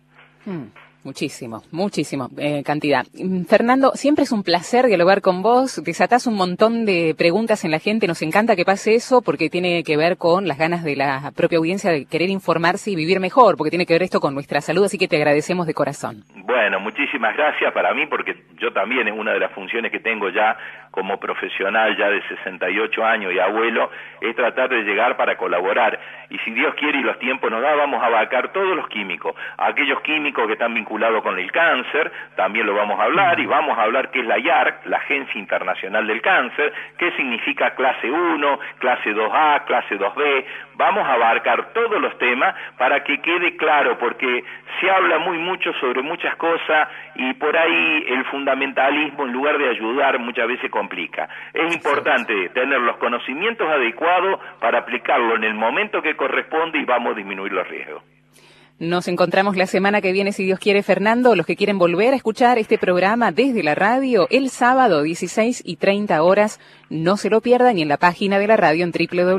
Muchísimo cantidad. Fernando, siempre es un placer dialogar con vos, desatás un montón de preguntas en la gente, nos encanta que pase eso porque tiene que ver con las ganas de la propia audiencia de querer informarse y vivir mejor, porque tiene que ver esto con nuestra salud, así que te agradecemos de corazón. Bueno, muchísimas gracias para mí, porque yo también, es una de las funciones que tengo ya como profesional ya de 68 años y abuelo, es tratar de llegar para colaborar, y si Dios quiere y los tiempos nos da, vamos a abarcar todos los químicos, aquellos químicos que están vinculados con el cáncer, también lo vamos a hablar, y vamos a hablar qué es la IARC, la Agencia Internacional del Cáncer, qué significa clase 1, clase 2A, clase 2B, vamos a abarcar todos los temas para que quede claro, porque se habla mucho sobre muchas cosas y por ahí el fundamentalismo, en lugar de ayudar, muchas veces complica. Es importante tener los conocimientos adecuados para aplicarlo en el momento que corresponde y vamos a disminuir los riesgos. Nos encontramos la semana que viene, si Dios quiere, Fernando. Los que quieren volver a escuchar este programa desde la radio, el sábado 16:30 horas, no se lo pierdan, y en la página de la radio en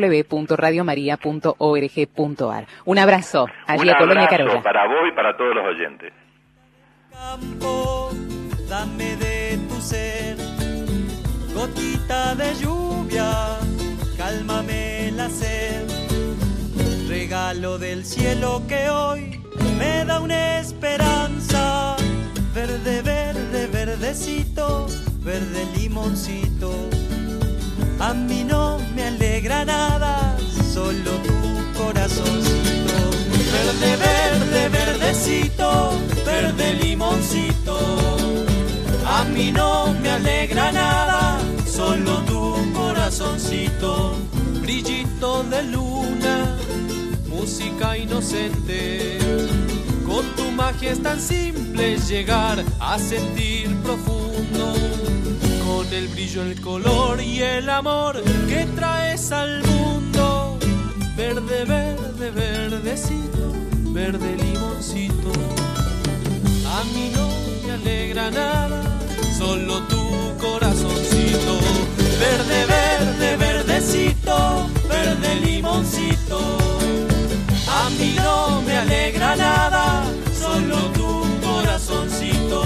www.radiomaria.org.ar. Un abrazo, allí a Colonia Carolla. Para vos y para todos los oyentes. Campo, dame de tu ser, gotita de lluvia, cálmame la sed. Regalo del cielo que hoy me da una esperanza. Verde, verde, verdecito, verde limoncito. A mí no me alegra nada, solo tu corazoncito. Verde, verde, verdecito, verde limoncito. A mí no me alegra nada, solo tu corazoncito. Brillito de luna, música inocente, con tu magia es tan simple llegar a sentir profundo, con el brillo, el color y el amor que traes al mundo. Verde, verde, verdecito, verde limoncito. A mí no me alegra nada, solo tu corazoncito. Verde, verde, verdecito, verde limoncito. A mí no me alegra nada, solo tu corazoncito.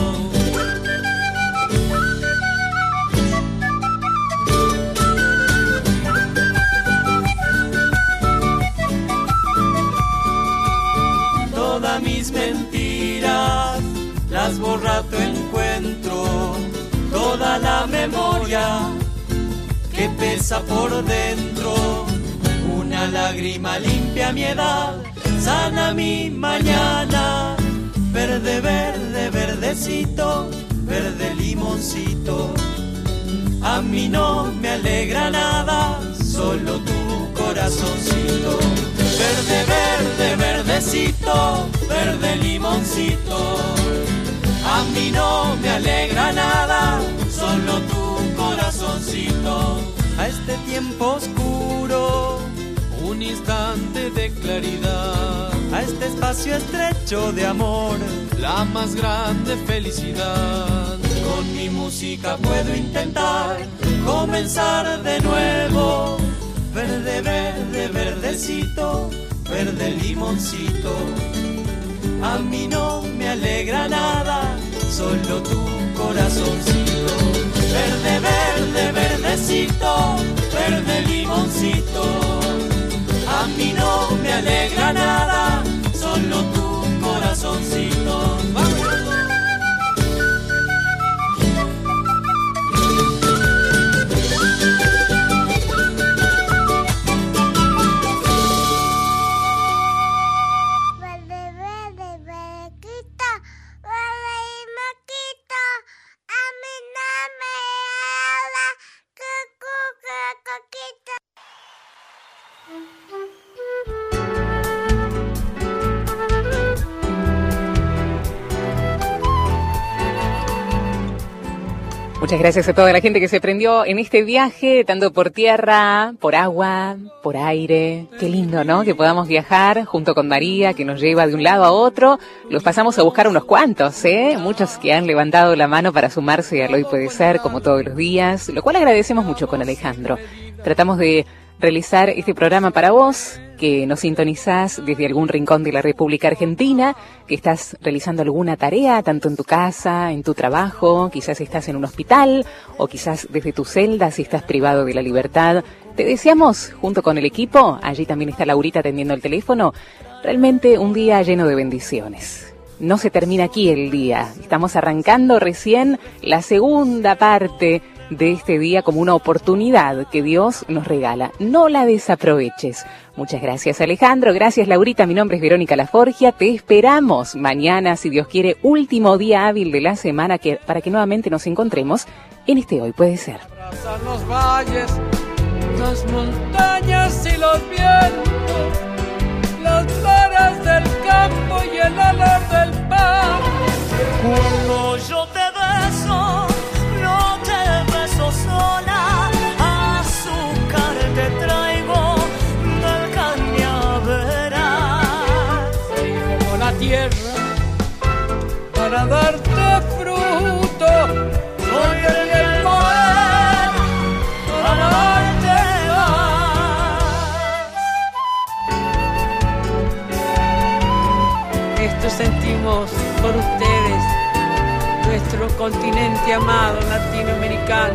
Todas mis mentiras las borra tu encuentro, toda la memoria que pesa por dentro. Una lágrima limpia mi edad, sana mi mañana. Verde, verde, verdecito, verde limoncito. A mí no me alegra nada, solo tu corazoncito. Verde, verde, verdecito, verde limoncito. A mí no me alegra nada, solo tu corazoncito. A este tiempo oscuro, un instante de claridad. A este espacio estrecho de amor, la más grande felicidad. Con mi música puedo intentar comenzar de nuevo. Verde, verde, verdecito, verde limoncito. A mí no me alegra nada, solo tu corazoncito. Verde, verde, verdecito, verde limoncito. A mí no me alegra nada, solo tu corazoncito. Muchas gracias a toda la gente que se prendió en este viaje, tanto por tierra, por agua, por aire. Qué lindo, ¿no? Que podamos viajar junto con María, que nos lleva de un lado a otro. Los pasamos a buscar unos cuantos, ¿eh? Muchos que han levantado la mano para sumarse al Hoy Puede Ser, como todos los días, lo cual agradecemos mucho con Alejandro. Tratamos de realizar este programa para vos, que nos sintonizás desde algún rincón de la República Argentina, que estás realizando alguna tarea, tanto en tu casa, en tu trabajo, quizás estás en un hospital, o quizás desde tu celda si estás privado de la libertad. Te deseamos, junto con el equipo, allí también está Laurita atendiendo el teléfono, realmente un día lleno de bendiciones. No se termina aquí el día, estamos arrancando recién la segunda parte de este día como una oportunidad que Dios nos regala. No la desaproveches. Muchas gracias, Alejandro. Gracias, Laurita. Mi nombre es Verónica Laforgia. Te esperamos mañana, si Dios quiere, último día hábil de la semana, para que nuevamente nos encontremos en este Hoy Puede Ser. Abrazan los valles, las montañas y los vientos, las varas del campo y el olor del pan. Cuando yo te beso, no te beso sola, azúcar te traigo del cañaveral. Soy como la tierra para darte fruto, soy el moreno para darte más. Esto sentimos por ustedes, nuestro continente amado latinoamericano.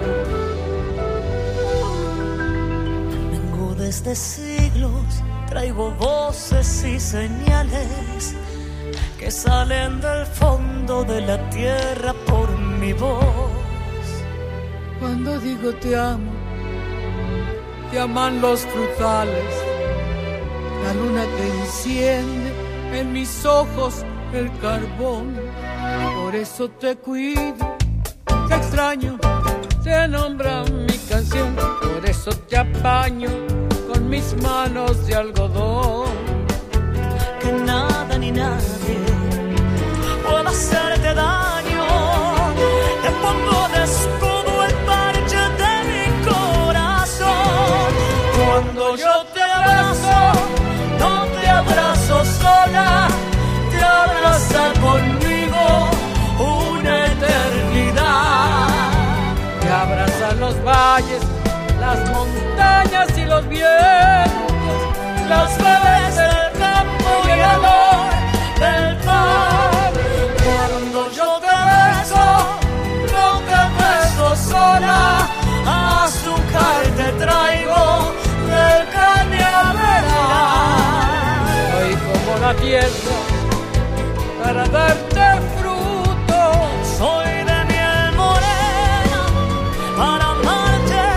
Vengo desde siglos, traigo voces y señales que salen del fondo de la tierra por mi voz. Cuando digo te amo, te aman los frutales, la luna que enciende en mis ojos el carbón. Por eso te cuido, te extraño, te nombra mi canción. Por eso te apaño con mis manos de algodón. Que nada ni nadie pueda hacerte daño. Te pongo de escudo el parche de mi corazón. Cuando yo te abrazo, no te abrazo sola, te abraza conmigo una eternidad. Te abrazan los valles, las montañas y los vientos, las flores del campo y el olor del pan. Cuando yo te beso, no te beso sola, azúcar te traigo del cañaveral. Soy como la tierra para darte fruto, soy de miel morena para amarte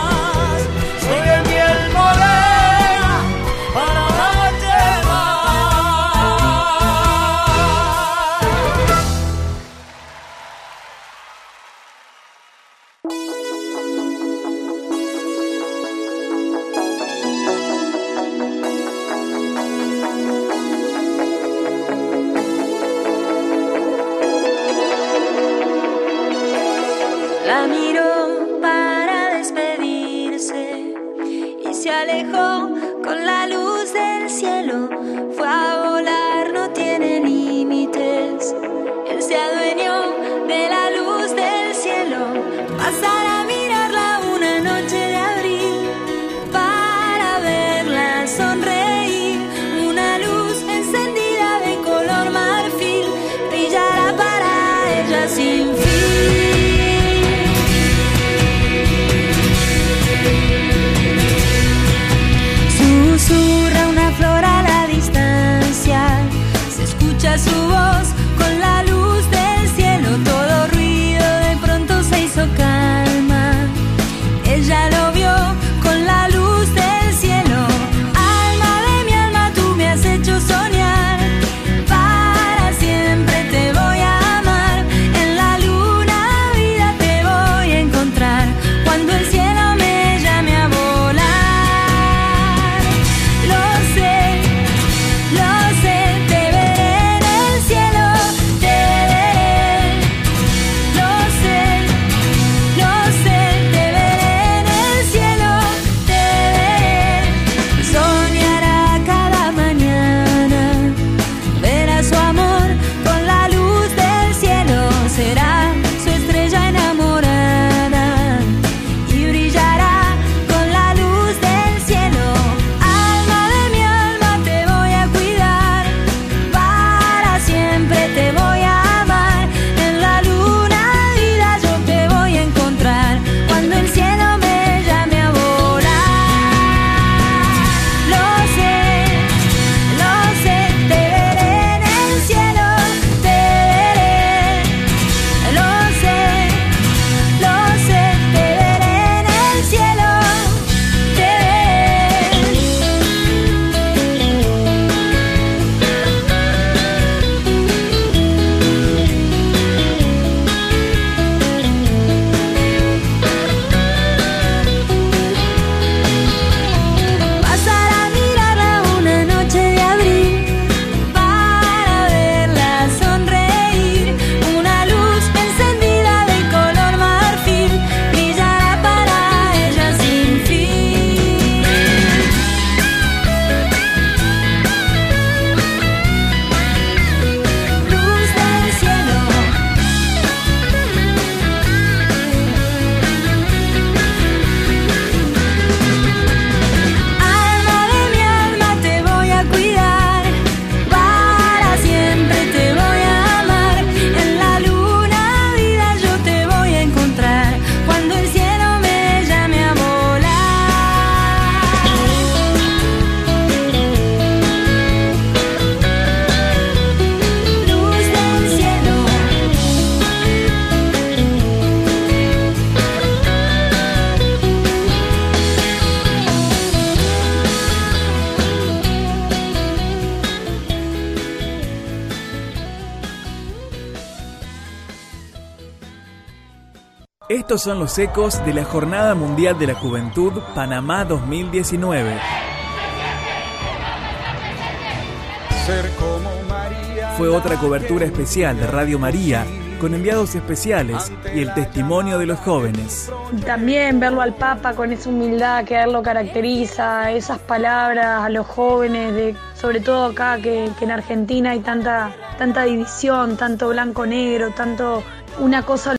más, soy de miel morena para amarte más. susurra una flor a la distancia, se escucha su voz con la luz del cielo, todo ruido de pronto se hizo calma, ella lo vio con la luz del cielo. Alma de mi alma, tú me has hecho soñar, para siempre te voy a amar, en la luna vida te voy a encontrar, cuando el cielo me llame a volar. Lo sé, te veré en el cielo, te veré. Lo sé, te veré en el cielo, te veré. Soñará cada mañana, verá su amor con la luz del cielo, será su estrella enamorada y brillará con la luz del cielo. Alma de mi alma, te voy a cuidar, para siempre te voy a amar, en la luna vida yo te voy a encontrar, cuando el cielo me llame a volar. Lo sé, te veré en el cielo, te veré. Lo sé, te veré en el cielo, te veré. Pasar a mirarla una noche de abril, para verla sonreír, una luz encendida de color marfil, brillará para ella sin fin. Luz del cielo. Alma de mi alma, te voy a cuidar, para siempre te voy a amar, en la luna vida yo te voy a encontrar, cuando el cielo me llame a volar. Luz del cielo. Estos son los ecos de la Jornada Mundial de la Juventud Panamá 2019. Fue otra cobertura especial de Radio María, con enviados especiales y el testimonio de los jóvenes. También verlo al Papa con esa humildad que a él lo caracteriza, esas palabras a los jóvenes, sobre todo acá que en Argentina hay tanta división, tanto blanco-negro, tanto una cosa